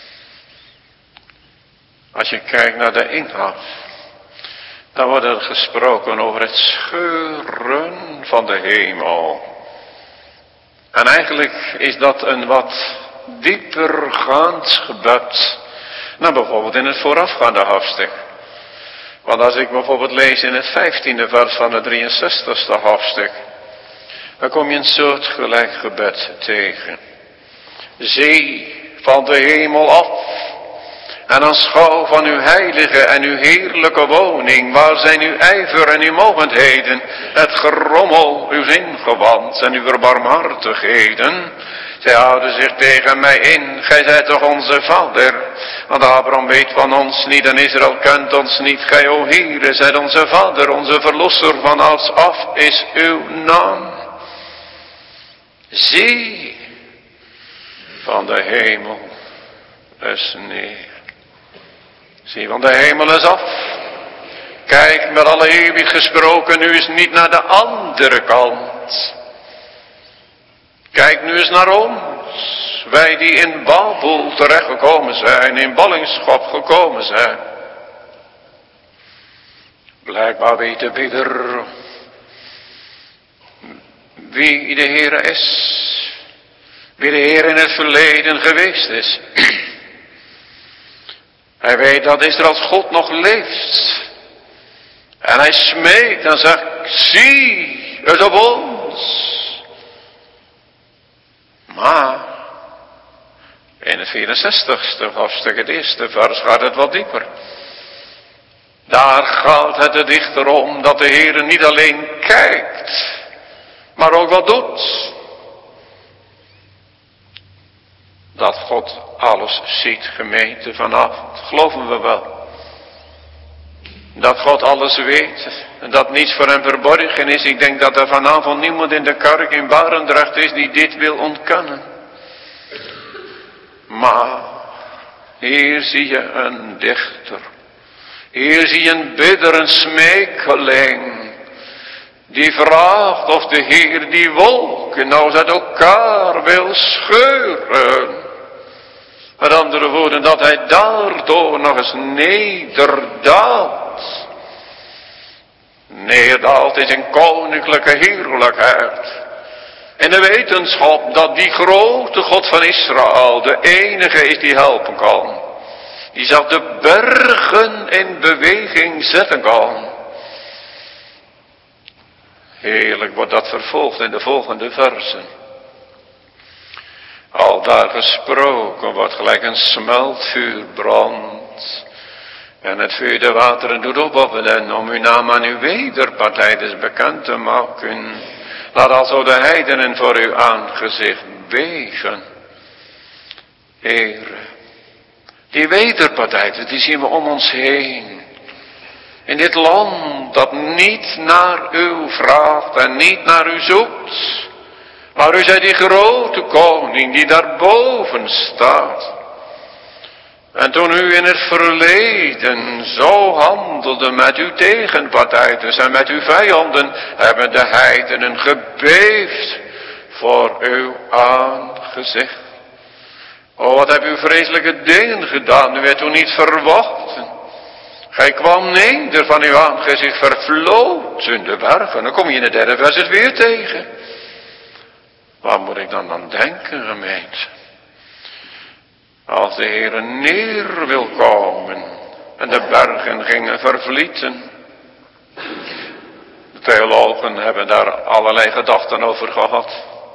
Als je kijkt naar de inhoud, dan wordt er gesproken over het scheuren van de hemel. En eigenlijk is dat een wat diepergaand gebed dan bijvoorbeeld in het voorafgaande hoofdstuk. Want als ik bijvoorbeeld lees in het vijftiende vers van het drieënzestigste hoofdstuk, dan kom je een soortgelijk gebed tegen. Zie van de hemel af en aanschouw van uw heilige en uw heerlijke woning. Waar zijn uw ijver en uw mogendheden, het gerommel uw ingewand en uw barmhartigheden. Zij houden zich tegen mij in, gij zijt toch onze vader. Want Abraham weet van ons niet en Israël kent ons niet. Gij, o Heere, zijt onze vader, onze verlosser van als af is uw naam. Zie van de hemel is neer. Zie, want de hemel is af. Kijk, met alle eeuwig gesproken, nu is niet naar de andere kant. Kijk nu eens naar ons. Wij die in Babel terechtgekomen zijn, in ballingschap gekomen zijn. Blijkbaar weet de bidder wie de Heer is. Wie de Heer in het verleden geweest is. Hij weet dat Israëls God nog leeft. En hij smeekt en zegt, zie het op ons. Maar in het vierenzestigste hoofdstuk, het eerste vers, gaat het wat dieper. Daar gaat het de dichter om dat de Heer niet alleen kijkt, maar ook wat doet. Dat God alles ziet, gemeente, vanavond, geloven we wel. Dat God alles weet en dat niets voor hem verborgen is. Ik denk dat er vanavond niemand in de kerk in Barendrecht is die dit wil ontkennen. Maar hier zie je een dichter. Hier zie je een bidder, een smeekeling. Die vraagt of de Heer die wolken nou uit elkaar wil scheuren. Met andere woorden, dat hij daardoor nog eens nederdaalt. Nederdaalt is een koninklijke heerlijkheid. In de wetenschap dat die grote God van Israël de enige is die helpen kan. Die zelf de bergen in beweging zetten kan. Heerlijk wordt dat vervolgd in de volgende versen. Al daar gesproken wordt gelijk een smeltvuur brandt. En het vuur de wateren doet opwappelen om uw naam aan uw wederpartijders bekend te maken. Laat alzo de heidenen voor uw aangezicht beven. Heere, die wederpartijders die zien we om ons heen. In dit land dat niet naar u vraagt en niet naar u zoekt. Maar u zijt die grote koning die daarboven staat. En toen u in het verleden zo handelde met uw tegenpartijders en met uw vijanden, hebben de heidenen gebeefd voor uw aangezicht. O, wat heb u vreselijke dingen gedaan, u werd toen niet verwacht. Gij kwam neder van uw aangezicht, vervlood in de bergen. Dan kom je in de derde vers het weer tegen. Waar moet ik dan aan denken, gemeente? Als de Heer neer wil komen en de bergen gingen vervlieten. De theologen hebben daar allerlei gedachten over gehad.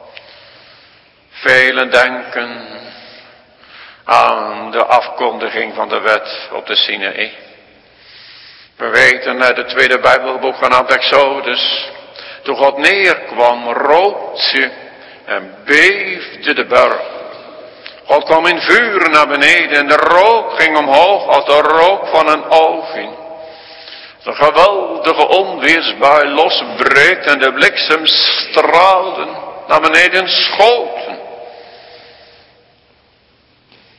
Velen denken aan de afkondiging van de wet op de Sinaï. We weten uit het tweede Bijbelboek van Exodus. Toen God neerkwam, rookte en beefde de berg. God kwam in vuur naar beneden en de rook ging omhoog als de rook van een oven. De geweldige onweersbui losbreekt en de bliksemstralen naar beneden schoten.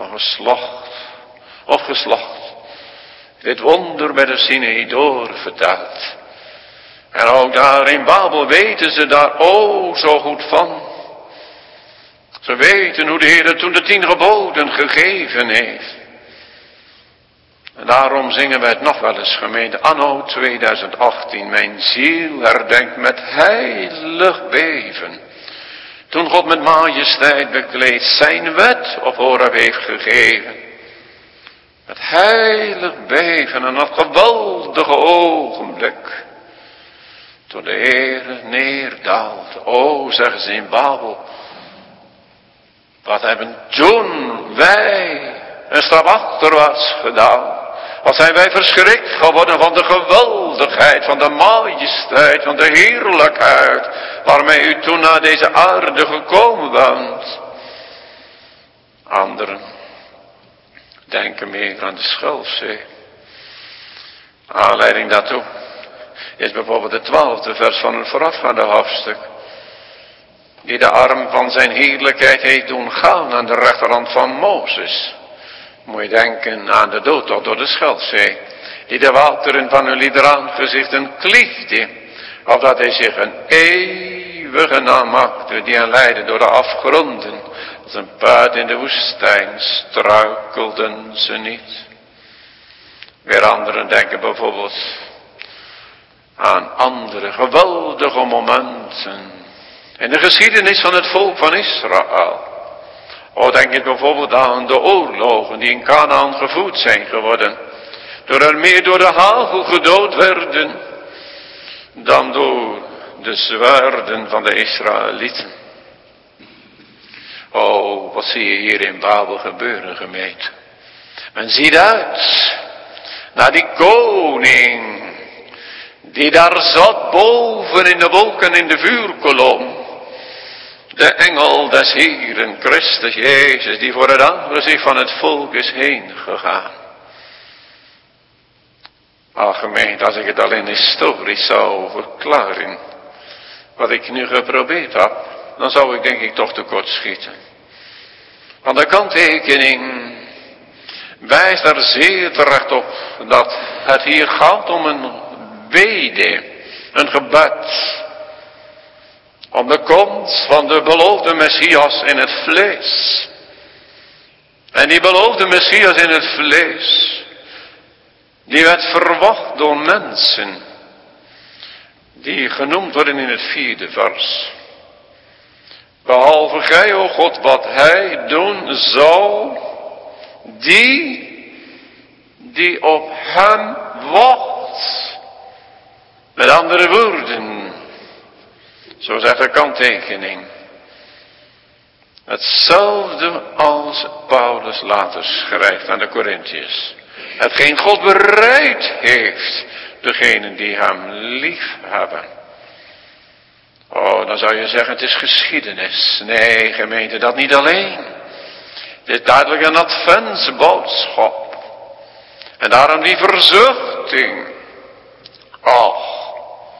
van geslacht op geslacht dit wonder bij de Sinaï door vertelt. En ook daar in Babel weten ze daar o zo goed van. Ze weten hoe de Heer toen de tien geboden gegeven heeft. En daarom zingen wij het nog wel eens, gemeente, anno tweeduizend achttien. Mijn ziel herdenkt met heilig beven. Toen God met majesteit bekleed zijn wet op Horeb heeft gegeven. Met heilig beven en dat geweldige ogenblik. Toen de Heer neerdaalt. O, zeggen ze in Babel. Wat hebben toen wij een stap achterwaarts gedaan. Wat zijn wij verschrikt geworden van de geweldigheid, van de majesteit, van de heerlijkheid. Waarmee u toen naar deze aarde gekomen bent. Anderen denken meer aan de Schelfzee. Aanleiding daartoe is bijvoorbeeld het twaalfde vers van het voorafgaande hoofdstuk. Die de arm van zijn heerlijkheid heeft doen gaan aan de rechterhand van Mozes. Moet je denken aan de doodtocht door de Schelfzee. Die de wateren van hun liederaangezichten kliefde. Opdat hij zich een eeuwige naam maakte die hen leidde door de afgronden. Als een paard in de woestijn struikelden ze niet. Weer anderen denken bijvoorbeeld aan andere geweldige momenten in de geschiedenis van het volk van Israël. O, denk je bijvoorbeeld aan de oorlogen die in Kanaan gevoerd zijn geworden. Door er meer door de hagel gedood werden dan door de zwaarden van de Israëlieten. O, wat zie je hier in Babel gebeuren, gemeente. Men ziet uit naar die koning die daar zat boven in de wolken in de vuurkolom. De engel des Heeren, Christus Jezus, die voor het aangezicht van het volk is heen gegaan. Ach, gemeente, als ik het alleen historisch zou verklaren, wat ik nu geprobeerd heb, dan zou ik denk ik toch tekort schieten. Want de kanttekening wijst er zeer terecht op dat het hier gaat om een bede, een gebed. Om de komst van de beloofde Messias in het vlees. En die beloofde Messias in het vlees, die werd verwacht door mensen, die genoemd worden in het vierde vers. Behalve gij, o God, wat hij doen zou, die, die op hem wacht. Met andere woorden, zo zegt de kanttekening. Hetzelfde als Paulus later schrijft aan de Korintiërs. Hetgeen God bereid heeft, degenen die hem lief hebben. Oh, dan zou je zeggen, het is geschiedenis. Nee, gemeente, dat niet alleen. Het is duidelijk een adventsboodschap. En daarom die verzuchting. Och.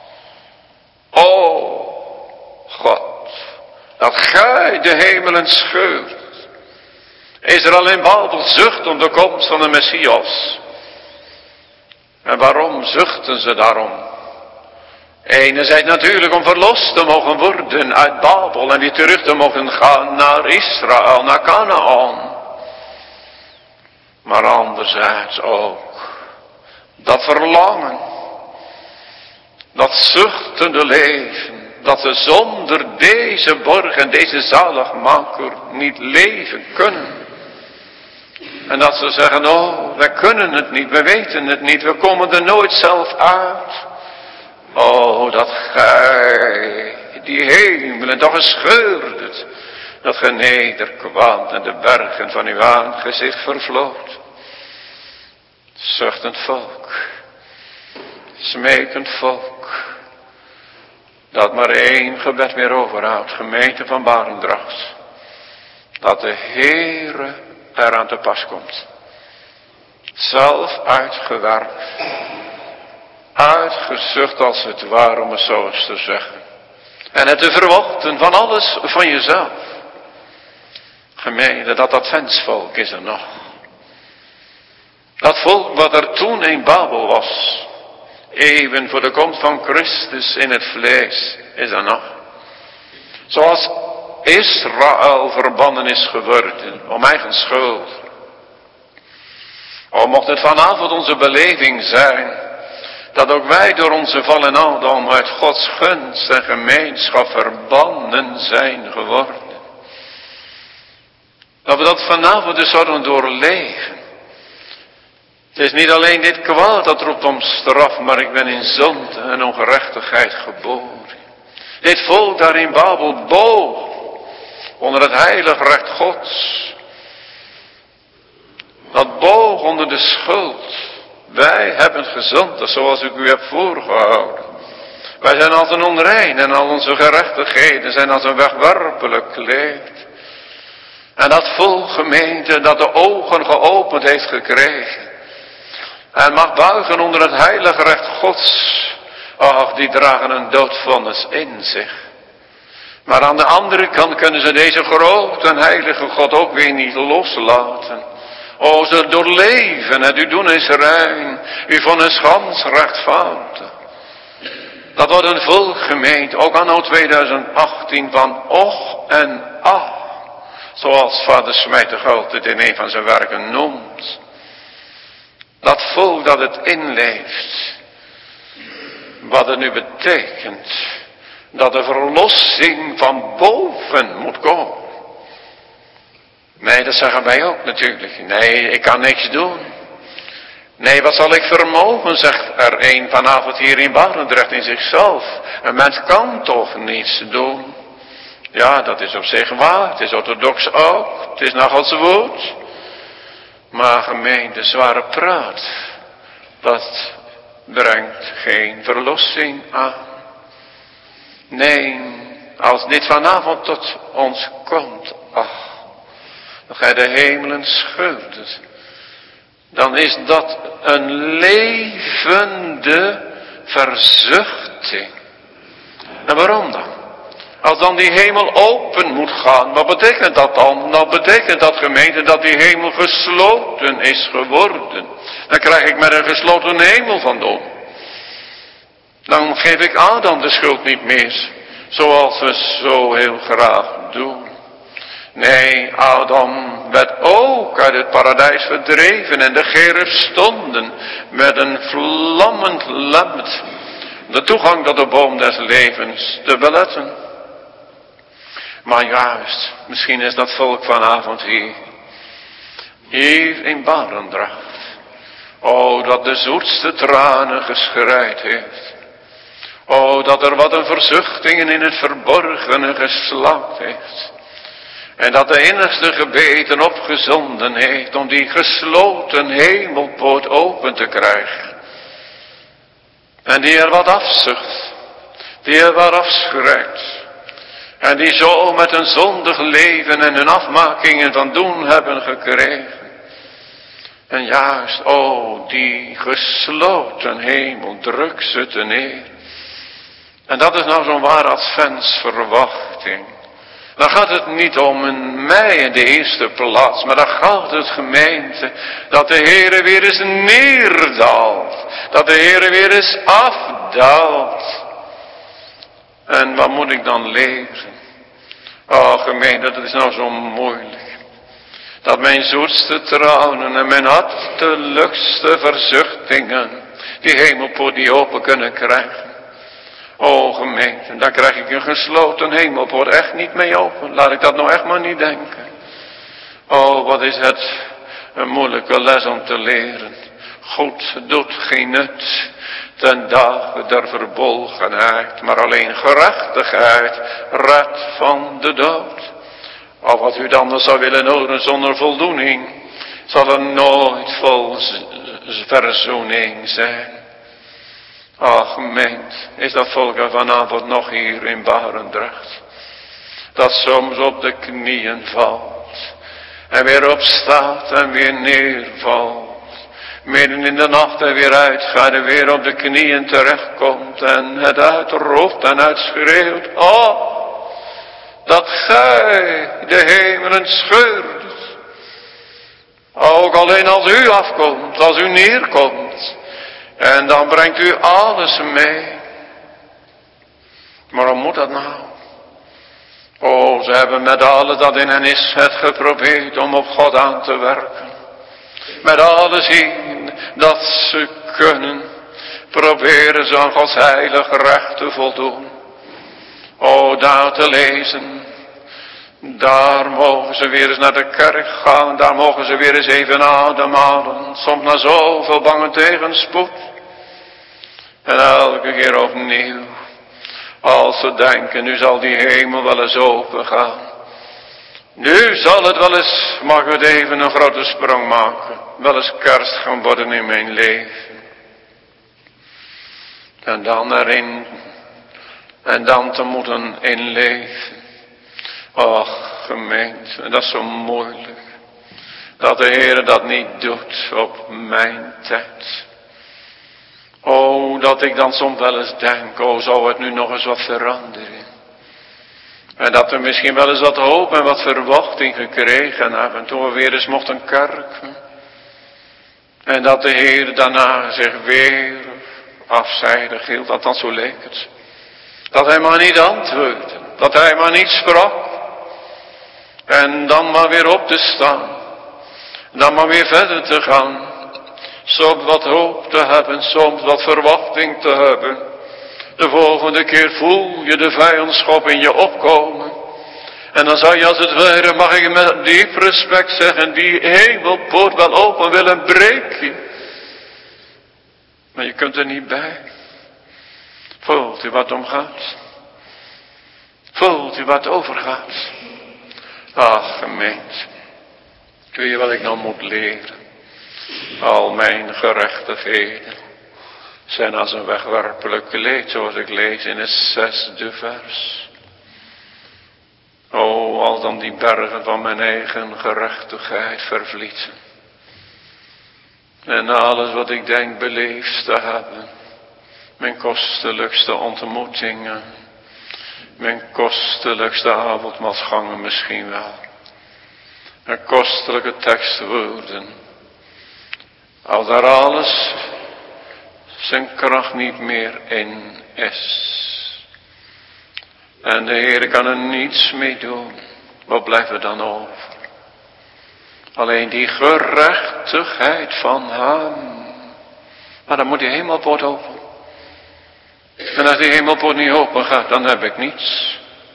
Oh, God. Dat gij de hemelen scheurt. Israël in Babel zucht om de komst van de Messias. En waarom zuchten ze daarom? Enerzijds natuurlijk om verlost te mogen worden uit Babel en weer terug te mogen gaan naar Israël, naar Kanaan. Maar anderzijds ook dat verlangen, dat zuchtende leven, dat ze zonder deze borg en deze zaligmaker niet leven kunnen. En dat ze zeggen, oh, wij kunnen het niet, we weten het niet, we komen er nooit zelf uit. Oh, dat gij die hemelen toch gescheurd, dat ge nederkwaamt en de bergen van uw aangezicht vervloot. Zuchtend volk, smekend volk, dat maar één gebed meer overhoudt, gemeente van Barendrecht, dat de Heere eraan te pas komt. Zelf uitgewerkt, uitgezucht als het ware, om het zo eens te zeggen. En het te verwachten van alles van jezelf. Gemeente, dat adventsvolk is er nog. Dat volk wat er toen in Babel was, even voor de komst van Christus in het vlees, is er nog. Zoals Israël verbannen is geworden, om eigen schuld. O, mocht het vanavond onze beleving zijn, dat ook wij door onze val en ouderdom uit Gods gunst en gemeenschap verbannen zijn geworden. Dat we dat vanavond dus zouden doorleven. Het is niet alleen dit kwaad dat roept om straf, maar ik ben in zonde en ongerechtigheid geboren. Dit volk daar in Babel boog onder het heilig recht Gods. Dat boog onder de schuld. Wij hebben gezondigd zoals ik u heb voorgehouden. Wij zijn als een onrein en al onze gerechtigheden zijn als een wegwerpelijk kleed. En dat volk, gemeente, dat de ogen geopend heeft gekregen. En mag buigen onder het heilige recht Gods. Ach, die dragen een doodvonnis in zich. Maar aan de andere kant kunnen ze deze grote en heilige God ook weer niet loslaten. O, ze doorleven het, uw doen is rein, uw vonnis gans rechtvaardig. Dat wordt een volk, gemeente, ook anno tweeduizend achttien, van och en ach. Zoals vader Smijter altijd in een van zijn werken noemt. Dat volk dat het inleeft. Wat het nu betekent. Dat de verlossing van boven moet komen. Nee, dat zeggen wij ook natuurlijk. Nee, ik kan niks doen. Nee, wat zal ik vermogen, zegt er een vanavond hier in Barendrecht in zichzelf. Een mens kan toch niets doen. Ja, dat is op zich waar. Het is orthodox ook. Het is naar Gods woord. Maar gemeente, zware praat. Dat brengt geen verlossing aan. Nee, als dit vanavond tot ons komt. Ach, dan gij de hemelen scheurt. Dan is dat een levende verzuchting. En waarom dan? Als dan die hemel open moet gaan, wat betekent dat dan? Dat betekent dat, gemeente, dat die hemel gesloten is geworden. Dan krijg ik met een gesloten hemel van doen. Dan geef ik Adam de schuld niet meer, zoals we zo heel graag doen. Nee, Adam werd ook uit het paradijs verdreven en de gerubs stonden met een vlammend lament de toegang tot de boom des levens te beletten. Maar juist, misschien is dat volk vanavond hier, hier in Barendrecht. O, dat de zoetste tranen geschreid heeft. O, dat er wat een verzuchtingen in het verborgene geslaakt heeft. En dat de innigste gebeden opgezonden heeft om die gesloten hemelpoort open te krijgen. En die er wat afzucht, die er wat afschrikt. En die zo met een zondig leven en hun afmakingen van doen hebben gekregen. En juist, o, die gesloten hemel, druk ze te neer. En dat is nou zo'n waar adventsverwachting. Dan gaat het niet om een mij in de eerste plaats, maar dan gaat het, gemeente, dat de Heere weer eens neerdaalt. Dat de Heere weer eens afdaalt. En wat moet ik dan lezen? Oh, gemeente, dat is nou zo moeilijk. Dat mijn zoetste tranen en mijn hartelijkste verzuchtingen die hemelpoort niet open kunnen krijgen. O gemeente, daar krijg ik een gesloten hemelpoort echt niet mee open. Laat ik dat nou echt maar niet denken. O, wat is het een moeilijke les om te leren. Goed doet geen nut ten dagen der verbolgenheid, maar alleen gerechtigheid redt van de dood. Of wat u dan zou willen horen zonder voldoening, zal er nooit vol verzoening zijn. Ach, gemeente, is dat volk er vanavond nog hier in Barendrecht, dat soms op de knieën valt, en weer opstaat en weer neervalt, midden in de nacht en weer uitgaat en weer op de knieën terechtkomt, en het uitroept en uitschreeuwt, oh, dat gij de hemelen scheurt. Ook alleen als u afkomt, als u neerkomt. En dan brengt u alles mee. Maar hoe moet dat nou? Oh, ze hebben met alles dat in hen is het geprobeerd om op God aan te werken. Met alles in dat ze kunnen, proberen ze aan Gods heilig recht te voldoen. O, daar te lezen. Daar mogen ze weer eens naar de kerk gaan. Daar mogen ze weer eens even ademhalen. Soms na zoveel bange tegenspoed. En elke keer opnieuw. Als ze denken, nu zal die hemel wel eens open gaan. Nu zal het wel eens, mag het even een grote sprong maken. Wel eens kerst gaan worden in mijn leven. En dan erin. En dan te moeten inleven. Och, gemeente, dat is zo moeilijk. Dat de Heer dat niet doet op mijn tijd. O, dat ik dan soms wel eens denk, o, zou het nu nog eens wat veranderen. En dat we misschien wel eens wat hoop en wat verwachting gekregen hebben toen we weer eens mochten kerken. En dat de Heer daarna zich weer afzijdig hield, dat dan zo leek het. Dat hij maar niet antwoordde, dat hij maar niet sprak. En dan maar weer op te staan. Dan maar weer verder te gaan. Soms wat hoop te hebben, soms wat verwachting te hebben. De volgende keer voel je de vijandschap in je opkomen. En dan zou je als het ware, mag ik met diep respect zeggen, die hemelpoort wel open willen breken. Maar je kunt er niet bij. Voelt u wat omgaat? Voelt u wat overgaat? Ach, gemeente. Weet je wat ik nou moet leren? Al mijn gerechtigheden zijn als een wegwerpelijk kleed, zoals ik lees in het zesde vers. O, als dan die bergen van mijn eigen gerechtigheid vervlieten. En alles wat ik denk beleefd te hebben. Mijn kostelijkste ontmoetingen. Mijn kostelijkste avondmaalsgangen misschien wel. Mijn kostelijke tekstwoorden. Als daar alles zijn kracht niet meer in is. En de Heer kan er niets mee doen. Wat blijft er dan over? Alleen die gerechtigheid van hem. Maar dan moet die hemelpoort open. En als die hemelpoort niet open gaat, dan heb ik niets.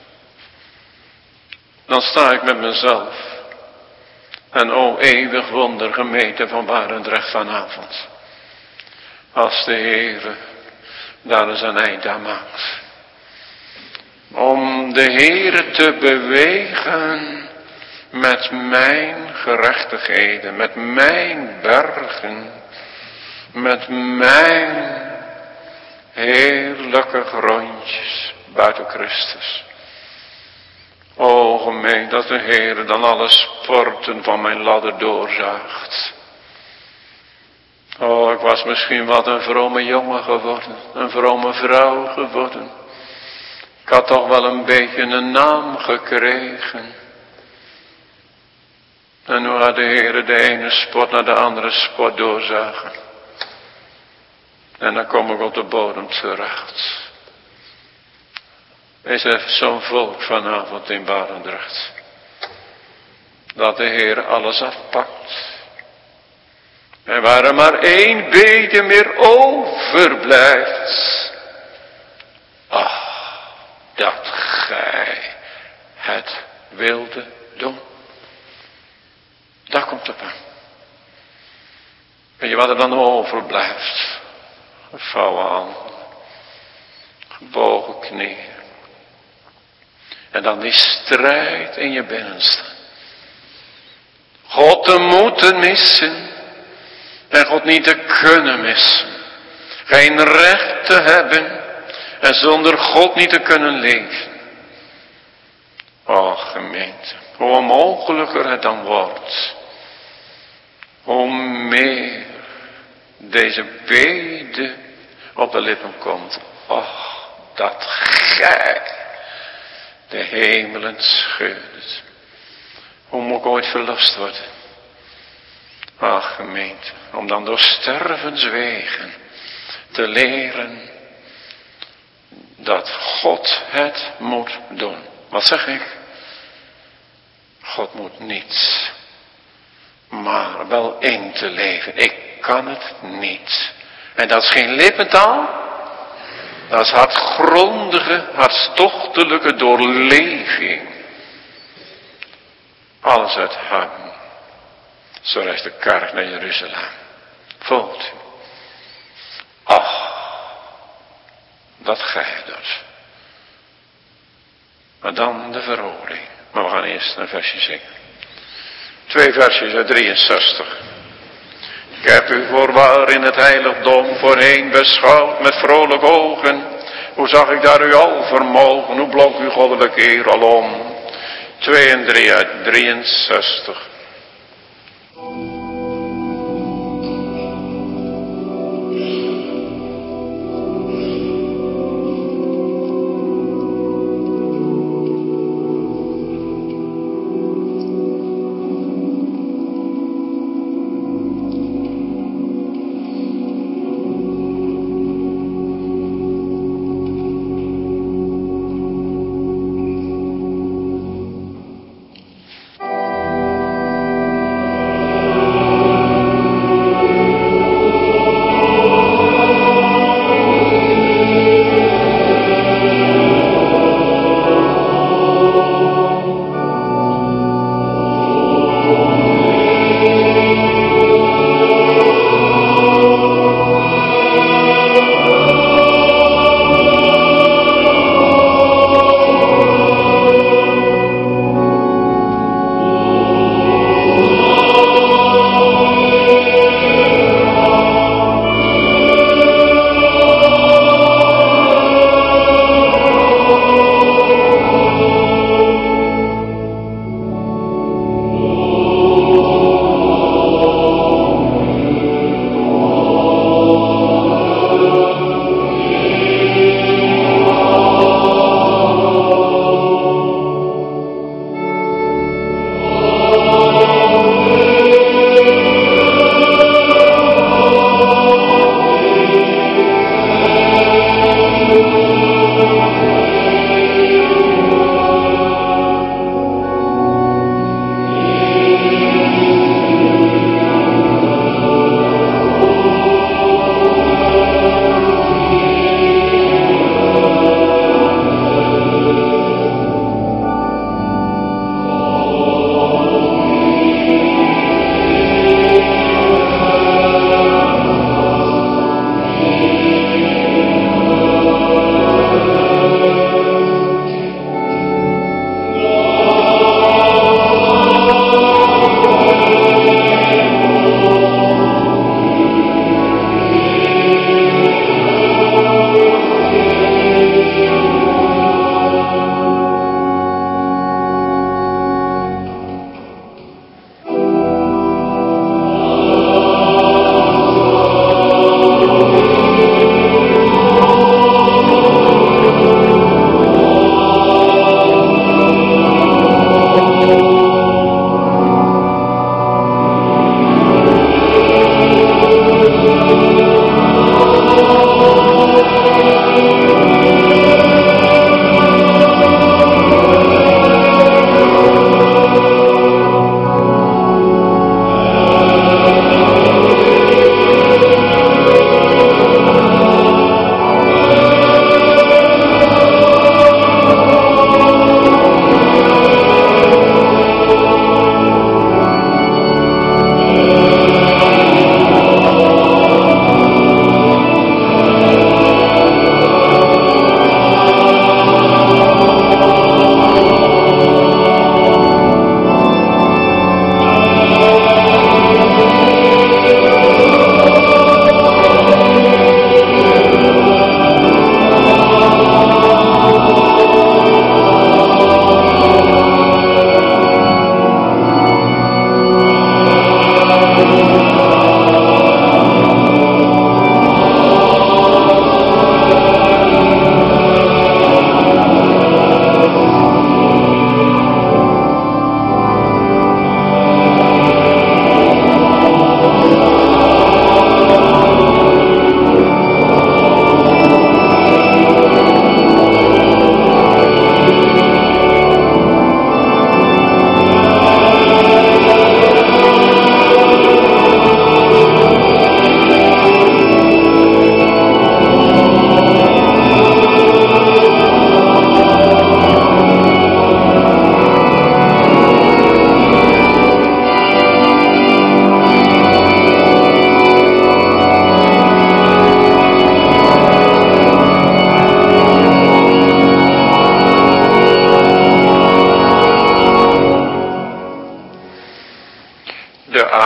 Dan sta ik met mezelf. En o eeuwig wonder gemeten van Barendrecht vanavond. Als de Heere daar eens een eind aan maakt. Om de Heere te bewegen met mijn gerechtigheden, met mijn bergen, met mijn heerlijke grondjes buiten Christus. O gemeente, dat de Heere dan alle sporten van mijn ladder doorzaagt. O, ik was misschien wat een vrome jongen geworden, een vrome vrouw geworden. Ik had toch wel een beetje een naam gekregen. En nu had de Heere de ene spot naar de andere spot doorzagen. En dan kom ik op de bodem terecht. Is er zo'n volk vanavond in Barendrecht. Dat de Heer alles afpakt. En waar er maar één bede meer overblijft. Ach, dat gij het wilde doen. Daar komt het aan. Weet je wat er dan overblijft? Gevouwen handen. Gebogen knieën. En dan die strijd in je binnenste. God te moeten missen. En God niet te kunnen missen. Geen recht te hebben. En zonder God niet te kunnen leven. O gemeente. Hoe onmogelijker het dan wordt. Hoe meer deze bede op de lippen komt. Och, dat gij de hemelen scheurt. Hoe moet ik ooit verlost worden? Ach gemeente, om dan door stervenswegen te leren dat God het moet doen. Wat zeg ik? God moet niets, maar wel één te leven. Ik kan het niet. En dat is geen lippentaal. Dat is hartgrondige, hartstochtelijke doorleving. Alles uit hem. Zo reist de kerk naar Jeruzalem. Voelt u. Ach, dat gij dus. Maar dan de veroordeling. Maar we gaan eerst een versje zingen. Twee versjes uit drieënzestig. Ik heb u voorwaar in het heiligdom voorheen beschouwd met vrolijke ogen. Hoe zag ik daar u al vermogen, hoe blonk uw goddelijke eer al om. Twee en drie uit drieënzestig.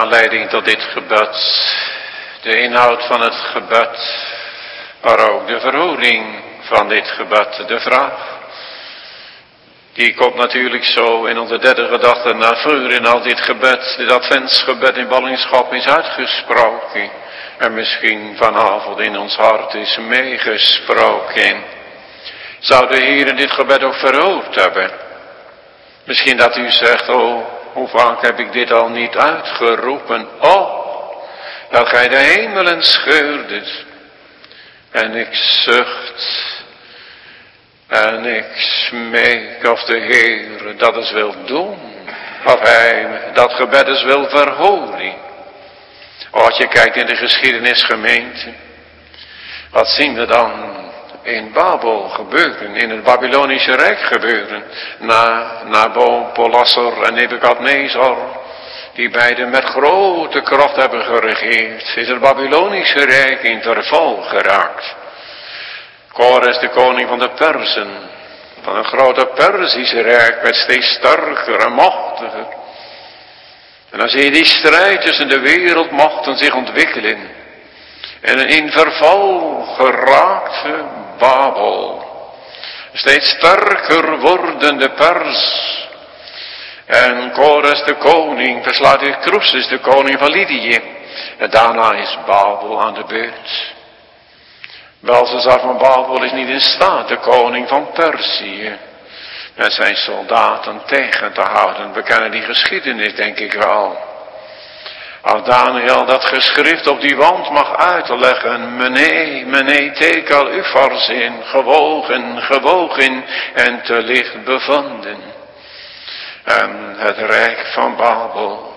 aanleiding tot dit gebed, de inhoud van het gebed, maar ook de verhoring van dit gebed, de vraag. Die komt natuurlijk zo in onze derde gedachte naar voren in al dit gebed, dit adventsgebed in ballingschap is uitgesproken. En misschien vanavond in ons hart is meegesproken. Zou de Heer dit gebed ook verhoord hebben? Misschien dat u zegt, oh, hoe vaak heb ik dit al niet uitgeroepen. Oh, dat gij de hemelen scheurdet. En ik zucht. En ik smeek of de Heer dat eens wil doen. Of hij dat gebed eens wil verhoren. Als je kijkt in de geschiedenisgemeente. Wat zien we dan in Babel gebeuren. In het Babylonische Rijk gebeuren. Na Nabopolassar en Nebukadnezar. Die beiden met grote kracht hebben geregeerd. Is het Babylonische Rijk in verval geraakt. Kores, de koning van de Persen, van een grote Perzische rijk, werd steeds sterker en machtiger. En dan zie je die strijd tussen de wereldmachten zich ontwikkelen. En een in verval geraakte Babel. Steeds sterker wordende Pers. En Kores, de koning, verslaat Croesus, de koning van Lydië. En daarna is Babel aan de beurt. Belshazzar van Babel is niet in staat de koning van Perzië met zijn soldaten tegen te houden. We kennen die geschiedenis denk ik wel. Als Daniel dat geschrift op die wand mag uitleggen. Mene, mene, tekel ufarzin, gewogen, gewogen en te licht bevonden. En het rijk van Babel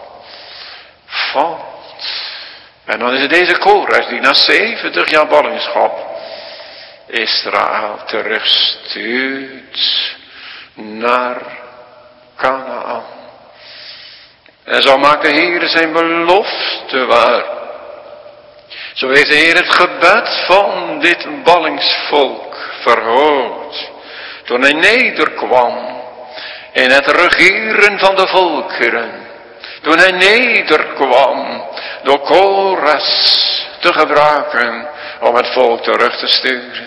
valt. En dan is het deze Kores die na zeventig jaar ballingschap Israël terugstuurt naar Kanaan. En zo maakt de Heer zijn belofte waar. Zo heeft de Heer het gebed van dit ballingsvolk verhoord. Toen hij nederkwam in het regeren van de volkeren. Toen hij nederkwam door Kores te gebruiken om het volk terug te sturen.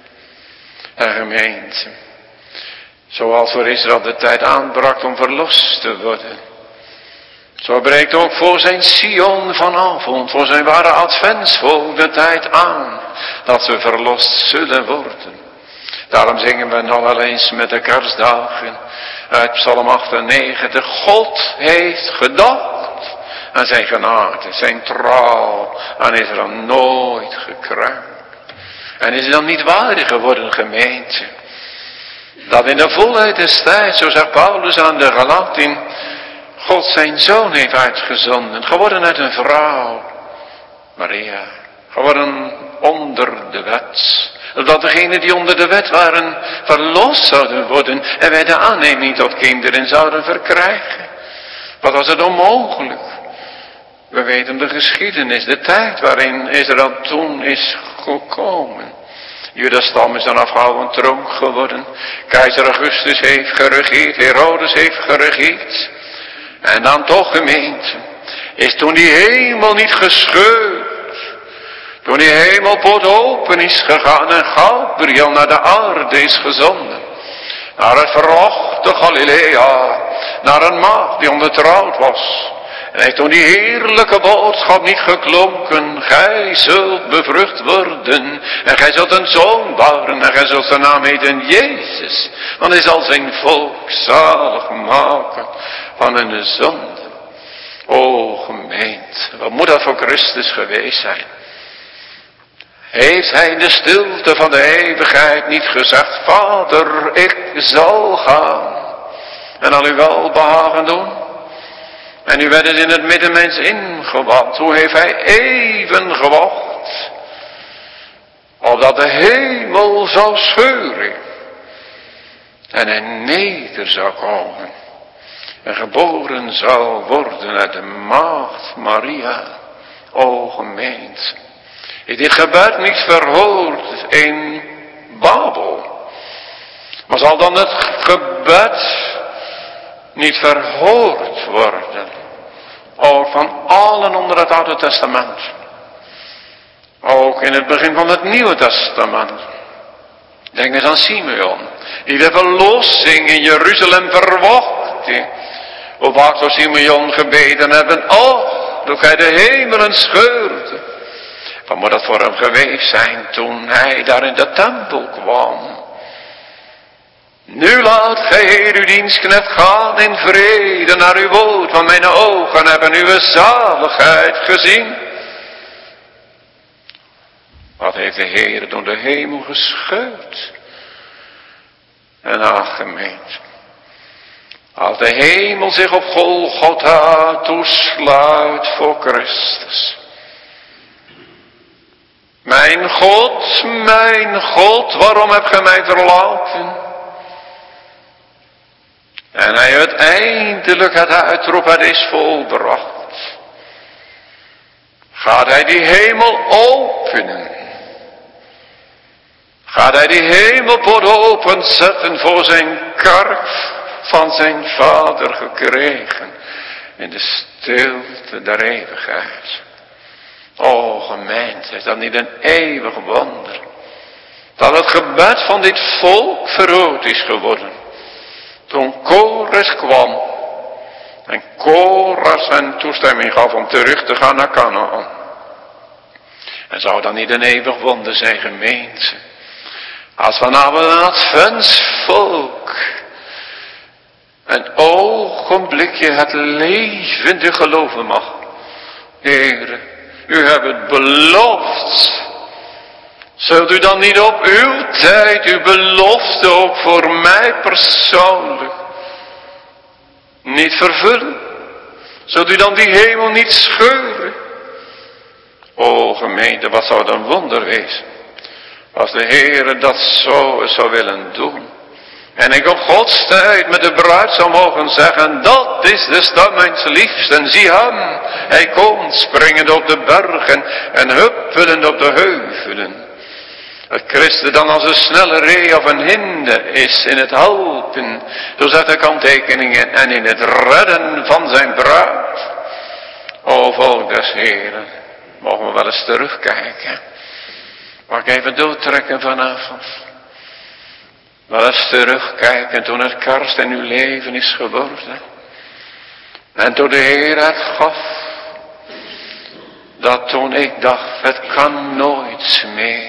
En gemeente, zoals voor Israël de tijd aanbrak om verlost te worden. Zo breekt ook voor zijn Sion vanavond, voor zijn ware adventsvolk de tijd aan. Dat we verlost zullen worden. Daarom zingen we nog wel eens met de kerstdagen uit Psalm achtennegentig. God heeft gedacht aan zijn genade, zijn trouw aan Israël nooit gekruimd. En is het dan niet waardig geworden, gemeente, dat in de volheid des tijds, zo zegt Paulus aan de Galaten, God zijn zoon heeft uitgezonden, geworden uit een vrouw, Maria, geworden onder de wet. Dat degenen die onder de wet waren verlost zouden worden en wij de aanneming tot kinderen zouden verkrijgen. Wat was het onmogelijk? We weten de geschiedenis, de tijd waarin Israël toen is gekomen. Judas stam is dan afgehouden troon geworden. Keizer Augustus heeft geregeerd, Herodes heeft geregeerd. En dan toch gemeente, is toen die hemel niet gescheurd. Toen die hemelpoort open is gegaan en Gabriel naar de aarde is gezonden. Naar het verwachte Galilea, naar een maagd die ondertrouwd was. En heeft toen die heerlijke boodschap niet geklonken. Gij zult bevrucht worden. En gij zult een zoon baren. En gij zult zijn naam heten Jezus. Want hij zal zijn volk zalig maken van hun zonde. O gemeente, wat moet dat voor Christus geweest zijn? Heeft hij in de stilte van de eeuwigheid niet gezegd, Vader, ik zal gaan en al uw welbehagen doen? En nu werd het in het middenmens ingewand. Hoe heeft hij even gewacht, opdat de hemel zou scheuren en hij neder zou komen en geboren zou worden uit de maagd Maria. O gemeente, is dit gebed niet verhoord in Babel? Maar zal dan het gebed niet verhoord worden Ook van allen onder het Oude Testament. Ook in het begin van het Nieuwe Testament. Denk eens aan Simeon. Die de verlossing in Jeruzalem verwacht. Hoe vaak zou Simeon gebeden hebben. Oh, doe gij de hemelen scheurde. Wat moet dat voor hem geweest zijn toen hij daar in de tempel kwam. Nu laat gij, Heer, uw dienstknecht gaan in vrede naar uw woord, want mijn ogen hebben uw zaligheid gezien. Wat heeft de Heer door de hemel gescheurd? En ach, gemeente, als de hemel zich op Golgotha toesluit voor Christus. Mijn God, mijn God, waarom hebt gij mij verlaten? En hij uiteindelijk het uitroep, het is volbracht. Gaat hij die hemel openen? Gaat hij die hemelpoort openzetten voor zijn karf van zijn vader gekregen in de stilte der eeuwigheid? O gemeente, is dat niet een eeuwig wonder? Dat het gebed van dit volk verhoord is geworden. Toen Kores kwam. En Kores zijn toestemming gaf om terug te gaan naar Kanaan. En zou dat niet een eeuwig wonder zijn, gemeente? Als vanavond een adventsvolk een ogenblikje het levende geloven mag. Heere, u hebt het beloofd. Zult u dan niet op uw tijd uw belofte ook voor mij persoonlijk niet vervullen? Zult u dan die hemel niet scheuren? O gemeente, wat zou dan wonder wezen als de Heere dat zo zou willen doen. En ik op Gods tijd met de bruid zou mogen zeggen, dat is de stem mijns liefsten, zie hem. Hij komt springend op de bergen en huppelend op de heuvelen. Het Christus dan als een snelle ree of een hinde is in het helpen, zo zet de kanttekeningen en in het redden van zijn bruid. O volk des Heren, mogen we wel eens terugkijken. Mag ik even doortrekken vanavond? Wel eens terugkijken toen het karst in uw leven is geworden. En toen de Heer het gaf. Dat toen ik dacht, het kan nooit meer.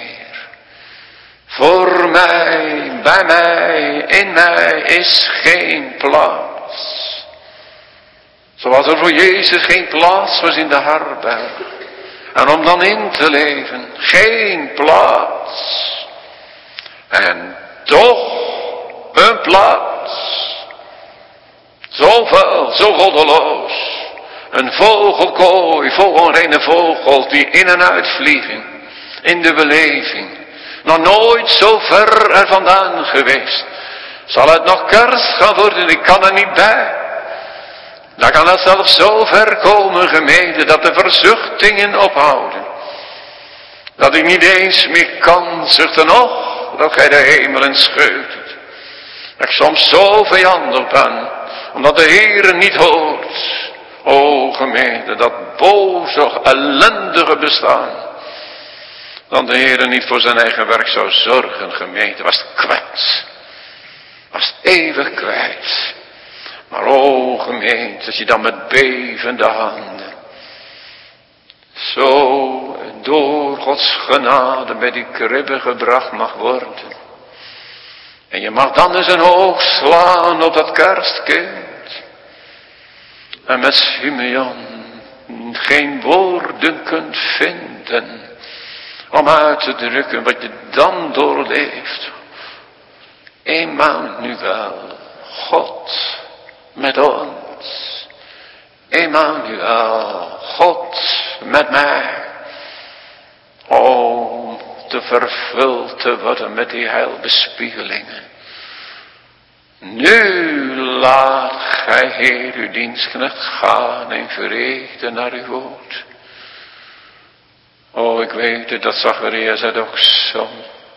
Voor mij, bij mij, in mij is geen plaats. Zoals er voor Jezus geen plaats was in de herberg. En om dan in te leven, geen plaats. En toch een plaats. Zoveel, zo goddeloos. Een vogelkooi vol onreine vogels die in en uit vliegen. In de beleving. Nog nooit zo ver er vandaan geweest. Zal het nog kerst gaan worden? Ik kan er niet bij. Dan kan het zelfs zo ver komen, gemeente, dat de verzuchtingen ophouden. Dat ik niet eens meer kan zuchten, nog dat gij de hemelen scheutert. Dat ik soms zo vijandig ben, omdat de Heere niet hoort. O gemeente, dat boze, ellendige bestaan. Dat de Heere niet voor zijn eigen werk zou zorgen, gemeente, was het kwijt. Was het eeuwig kwijt. Maar o gemeente, als je dan met bevende handen zo door Gods genade bij die kribbe gebracht mag worden. En je mag dan eens een oog slaan op dat kerstkind. En met Simeon geen woorden kunt vinden om uit te drukken wat je dan doorleeft. Emmanuel, God met ons. Emmanuel, God met mij. Om te vervuld te worden met die heilbespiegelingen. Nu laat gij, Heer, uw dienstknecht gaan in vrede naar uw woord. O, ik weet het, dat Zacharias het ook zong.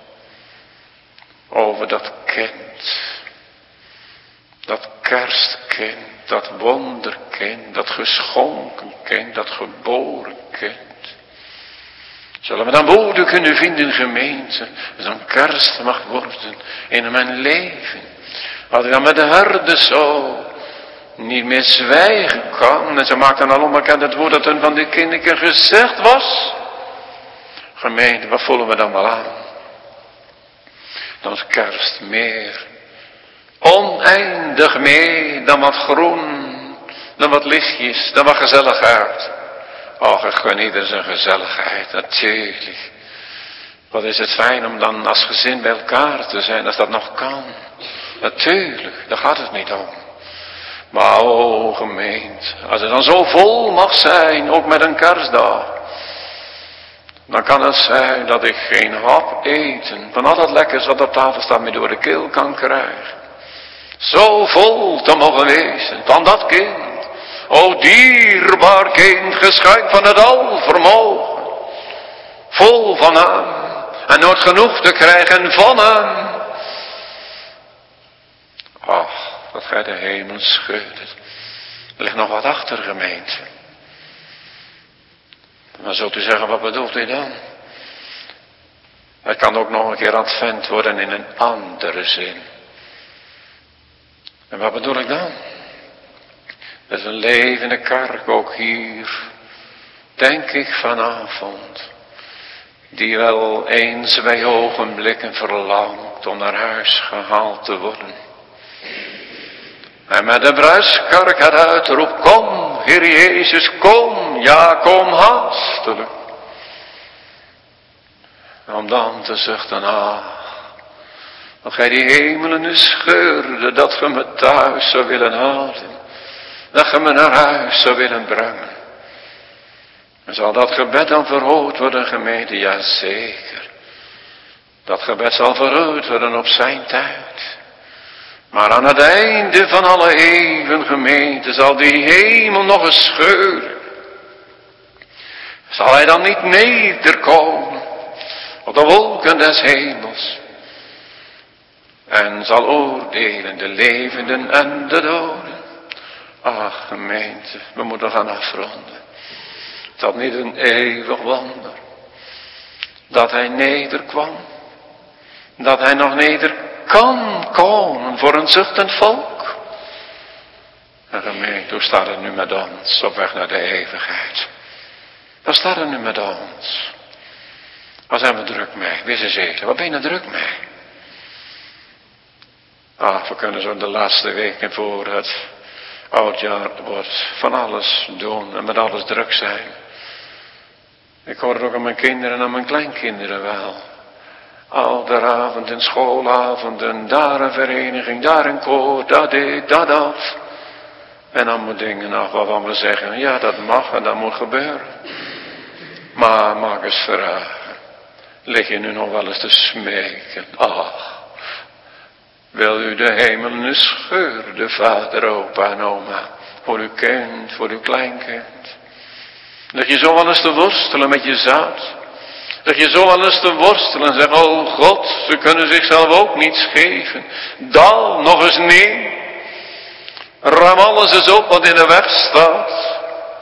Over dat kind. Dat kerstkind. kind, dat wonderkind, dat geschonken kind, dat geboren kind. Zullen we dan woorden kunnen vinden, gemeente, dat een kerst mag worden in mijn leven. Als ik dan met de herde zo niet meer zwijgen kan. En ze maakt dan al onbekend het woord dat hun van die kinderen gezegd was. Gemeente, wat voelen we dan wel aan? Dan is kerst meer. Oneindig meer dan wat groen, dan wat lichtjes, dan wat gezelligheid. Och, ik gun ieder zijn gezelligheid, natuurlijk. Wat is het fijn om dan als gezin bij elkaar te zijn, als dat nog kan. Natuurlijk, daar gaat het niet om. Maar o gemeente, als het dan zo vol mag zijn, ook met een kerstdag. Dan kan het zijn dat ik geen hap eten van al dat lekkers wat op tafel staat me door de keel kan krijgen. Zo vol te mogen wezen van dat kind. O dierbaar kind, geschenk van het alvermogen. Vol van hem. En nooit genoeg te krijgen van hem. Ach, dat gij de hemel scheurt. Er ligt nog wat achter, gemeente. Maar zult u zeggen, wat bedoelt u dan? Het kan ook nog een keer advent worden in een andere zin. En wat bedoel ik dan? Dat is een levende kerk ook hier, denk ik vanavond, die wel eens bij ogenblikken verlangt om naar huis gehaald te worden. En met de bruiskark het uitroep, kom, Heer Jezus, kom, ja, kom haastelijk. Om dan te zuchten, ah, dat gij die hemelen nu scheurde, dat ge me thuis zou willen halen. Dat ge me naar huis zou willen brengen. En zal dat gebed dan verhoord worden, gemeente? Ja, zeker. Dat gebed zal verhoord worden op zijn tijd. Maar aan het einde van alle eeuwen, gemeente, zal die hemel nog eens scheuren. Zal hij dan niet nederkomen op de wolken des hemels? En zal oordelen de levenden en de doden. Ach, gemeente, we moeten gaan afronden. Is dat niet een eeuwig wonder? Dat hij nederkwam. Dat hij nog neder kan komen voor een zuchtend volk. En gemeente, hoe staat het nu met ons op weg naar de eeuwigheid? Wat staat er nu met ons? Waar zijn we druk mee? Wees eens zeker, waar ben je nou druk mee? Ah, we kunnen zo de laatste weken voor het oudjaar wordt van alles doen en met alles druk zijn. Ik hoor het ook aan mijn kinderen en aan mijn kleinkinderen wel. Ouderavond en schoolavonden, daar een vereniging, daar een koor, dat dit, dat dat. En allemaal dingen nog waarvan we zeggen, ja dat mag en dat moet gebeuren. Maar mag eens vragen, lig je nu nog wel eens te smeken? Ach. Wil u de hemel nu scheuren, de vader, opa en oma, voor uw kind, voor uw kleinkind? Lig je zo wel eens te worstelen met je zaad? Lig je zo wel eens te worstelen en zeggen, oh God, ze kunnen zichzelf ook niets geven. Dal nog eens neer. Ram alles eens op wat in de weg staat.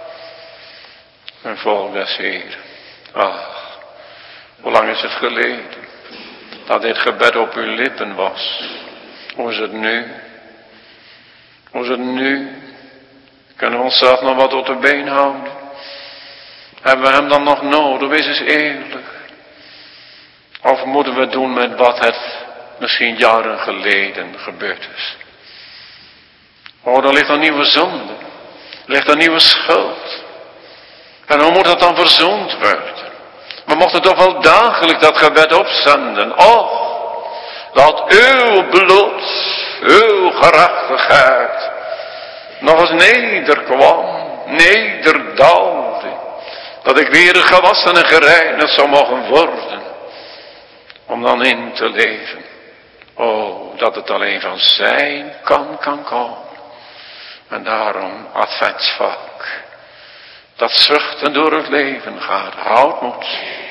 En volg des Heer. Ach, hoe lang is het geleden dat dit gebed op uw lippen was? Hoe is het nu? Hoe is het nu? Kunnen we onszelf nog wat op de been houden? Hebben we hem dan nog nodig? Wees eens eerlijk. Of moeten we doen met wat het misschien jaren geleden gebeurd is? Oh, er ligt een nieuwe zonde. Er ligt een nieuwe schuld. En hoe moet dat dan verzoend worden? We mochten toch wel dagelijks dat gebed opzenden. Oh, dat uw bloed, uw gerechtigheid nog eens nederkwam, nederdaalde. Dat ik weer gewassen en gereinigd zou mogen worden. Om dan in te leven. Oh, dat het alleen van zijn kan kan komen. En daarom adventsvak. Dat zuchten door het leven gaat. Houd moed.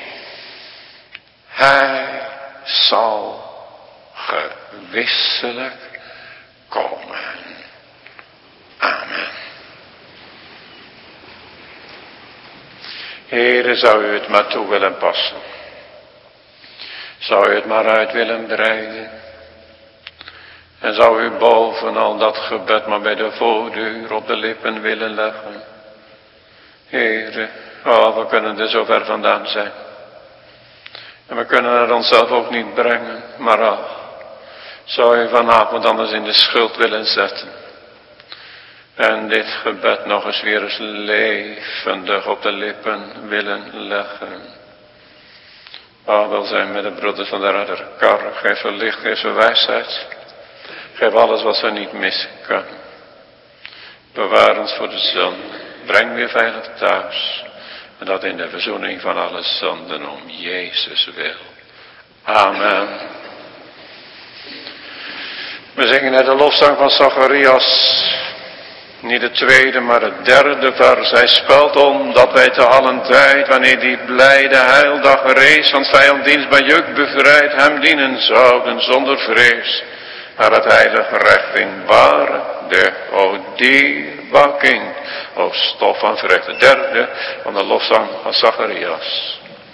Hij zal gewisselijk komen. Heere, zou u het maar toe willen passen. Zou u het maar uit willen breiden. En zou u boven al dat gebed maar bij de voordeur op de lippen willen leggen. Heere, oh, we kunnen er zo ver vandaan zijn. En we kunnen het onszelf ook niet brengen. Maar oh, zou u vanavond anders in de schuld willen zetten. En dit gebed nog eens weer eens levendig op de lippen willen leggen. Oh, wel zijn met de broeders van de redderkar. Geef ze licht, geef ze wijsheid. Geef alles wat ze niet missen kan. Bewaar ons voor de zon. Breng weer veilig thuis. En dat in de verzoening van alle zonden om Jezus wil. Amen. We zingen net de lofzang van Zacharias. Niet het tweede, maar het derde vers. Hij spelt om dat wij te allen tijd, wanneer die blijde heildag rees, van vijanddienst bij juk bevrijd, hem dienen zouden zonder vrees. Naar het heilige recht in ware, de o dierbaar kind, o stof van verrecht. De derde van de lofzang van Zacharias.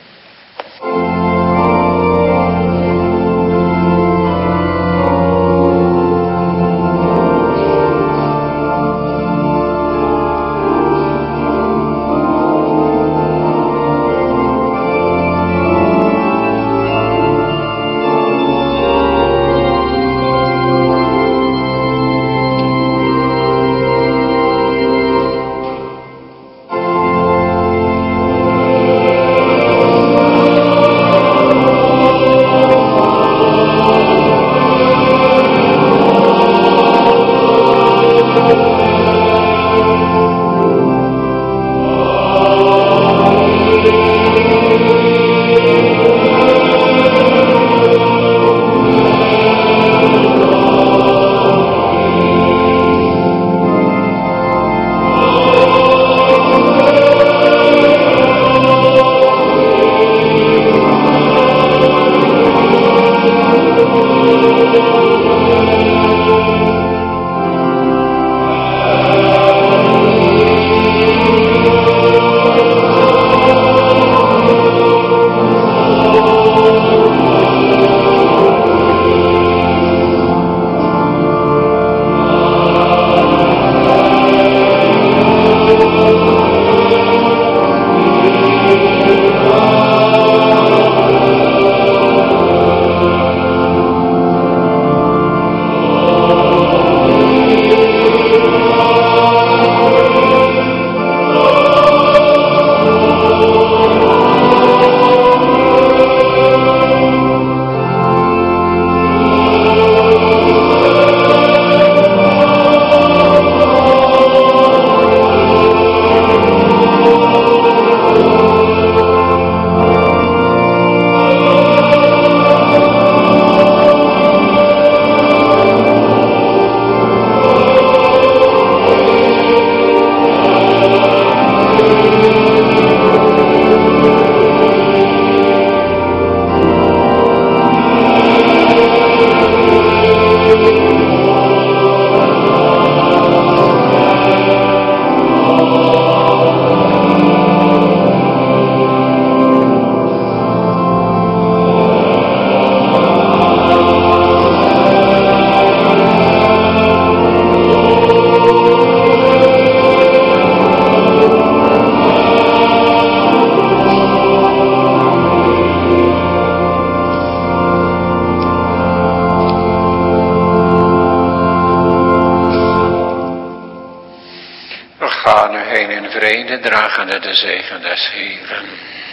Dragende de zegen des Heeren.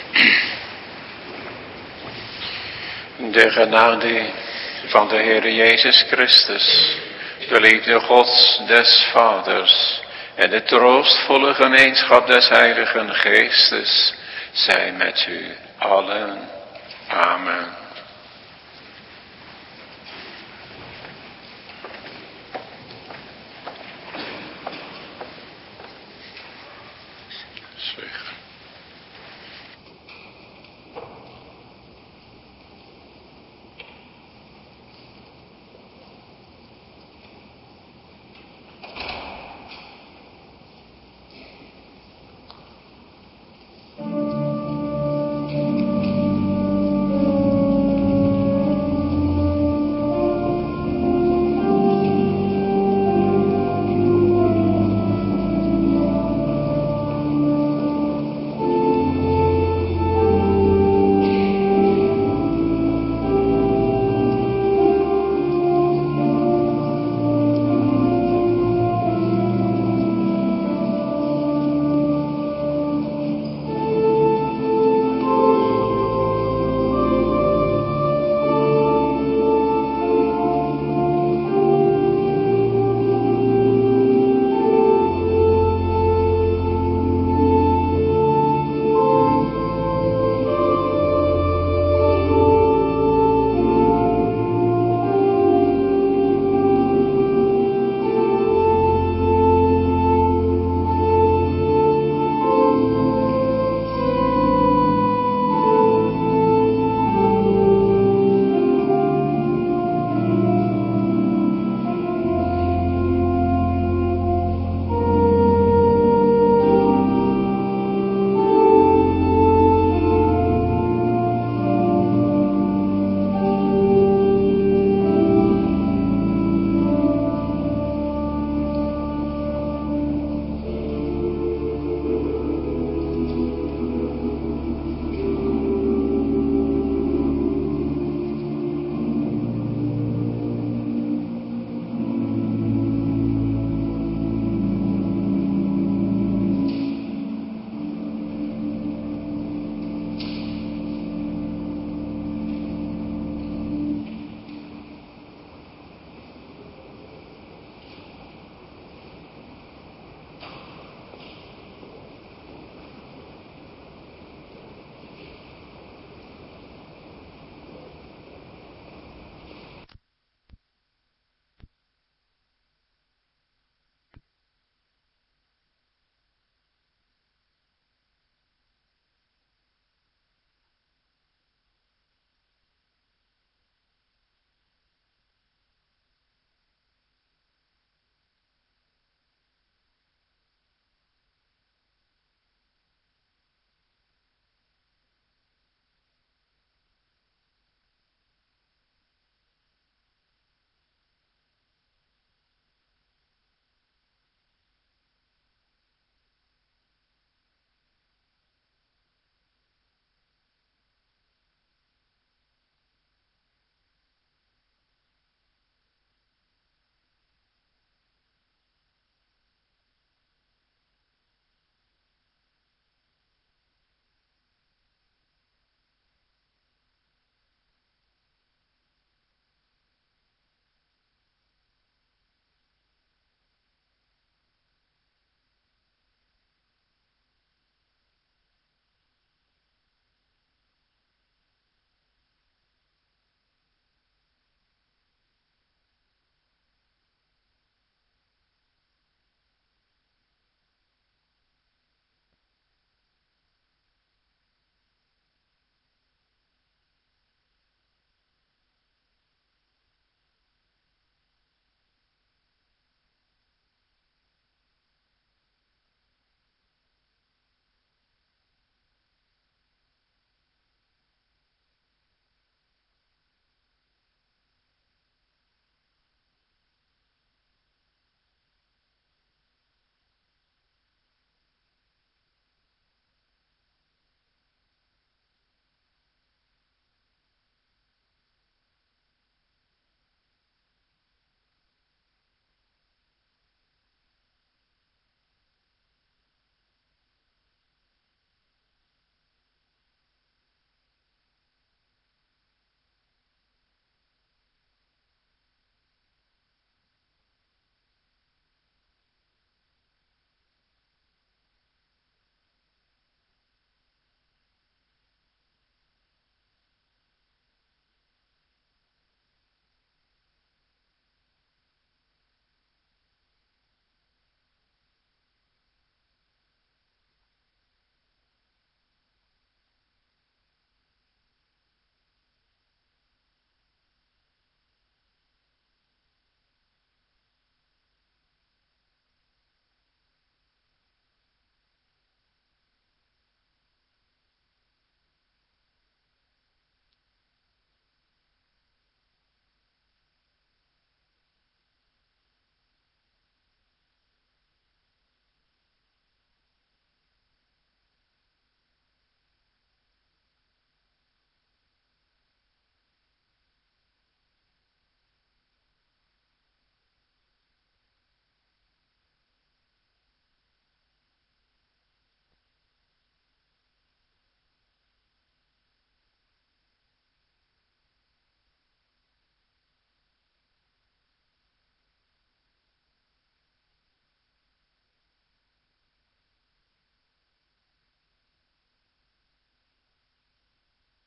De genade van de Heer Jezus Christus, de liefde Gods des Vaders en de troostvolle gemeenschap des Heiligen Geestes zij met u allen. Amen.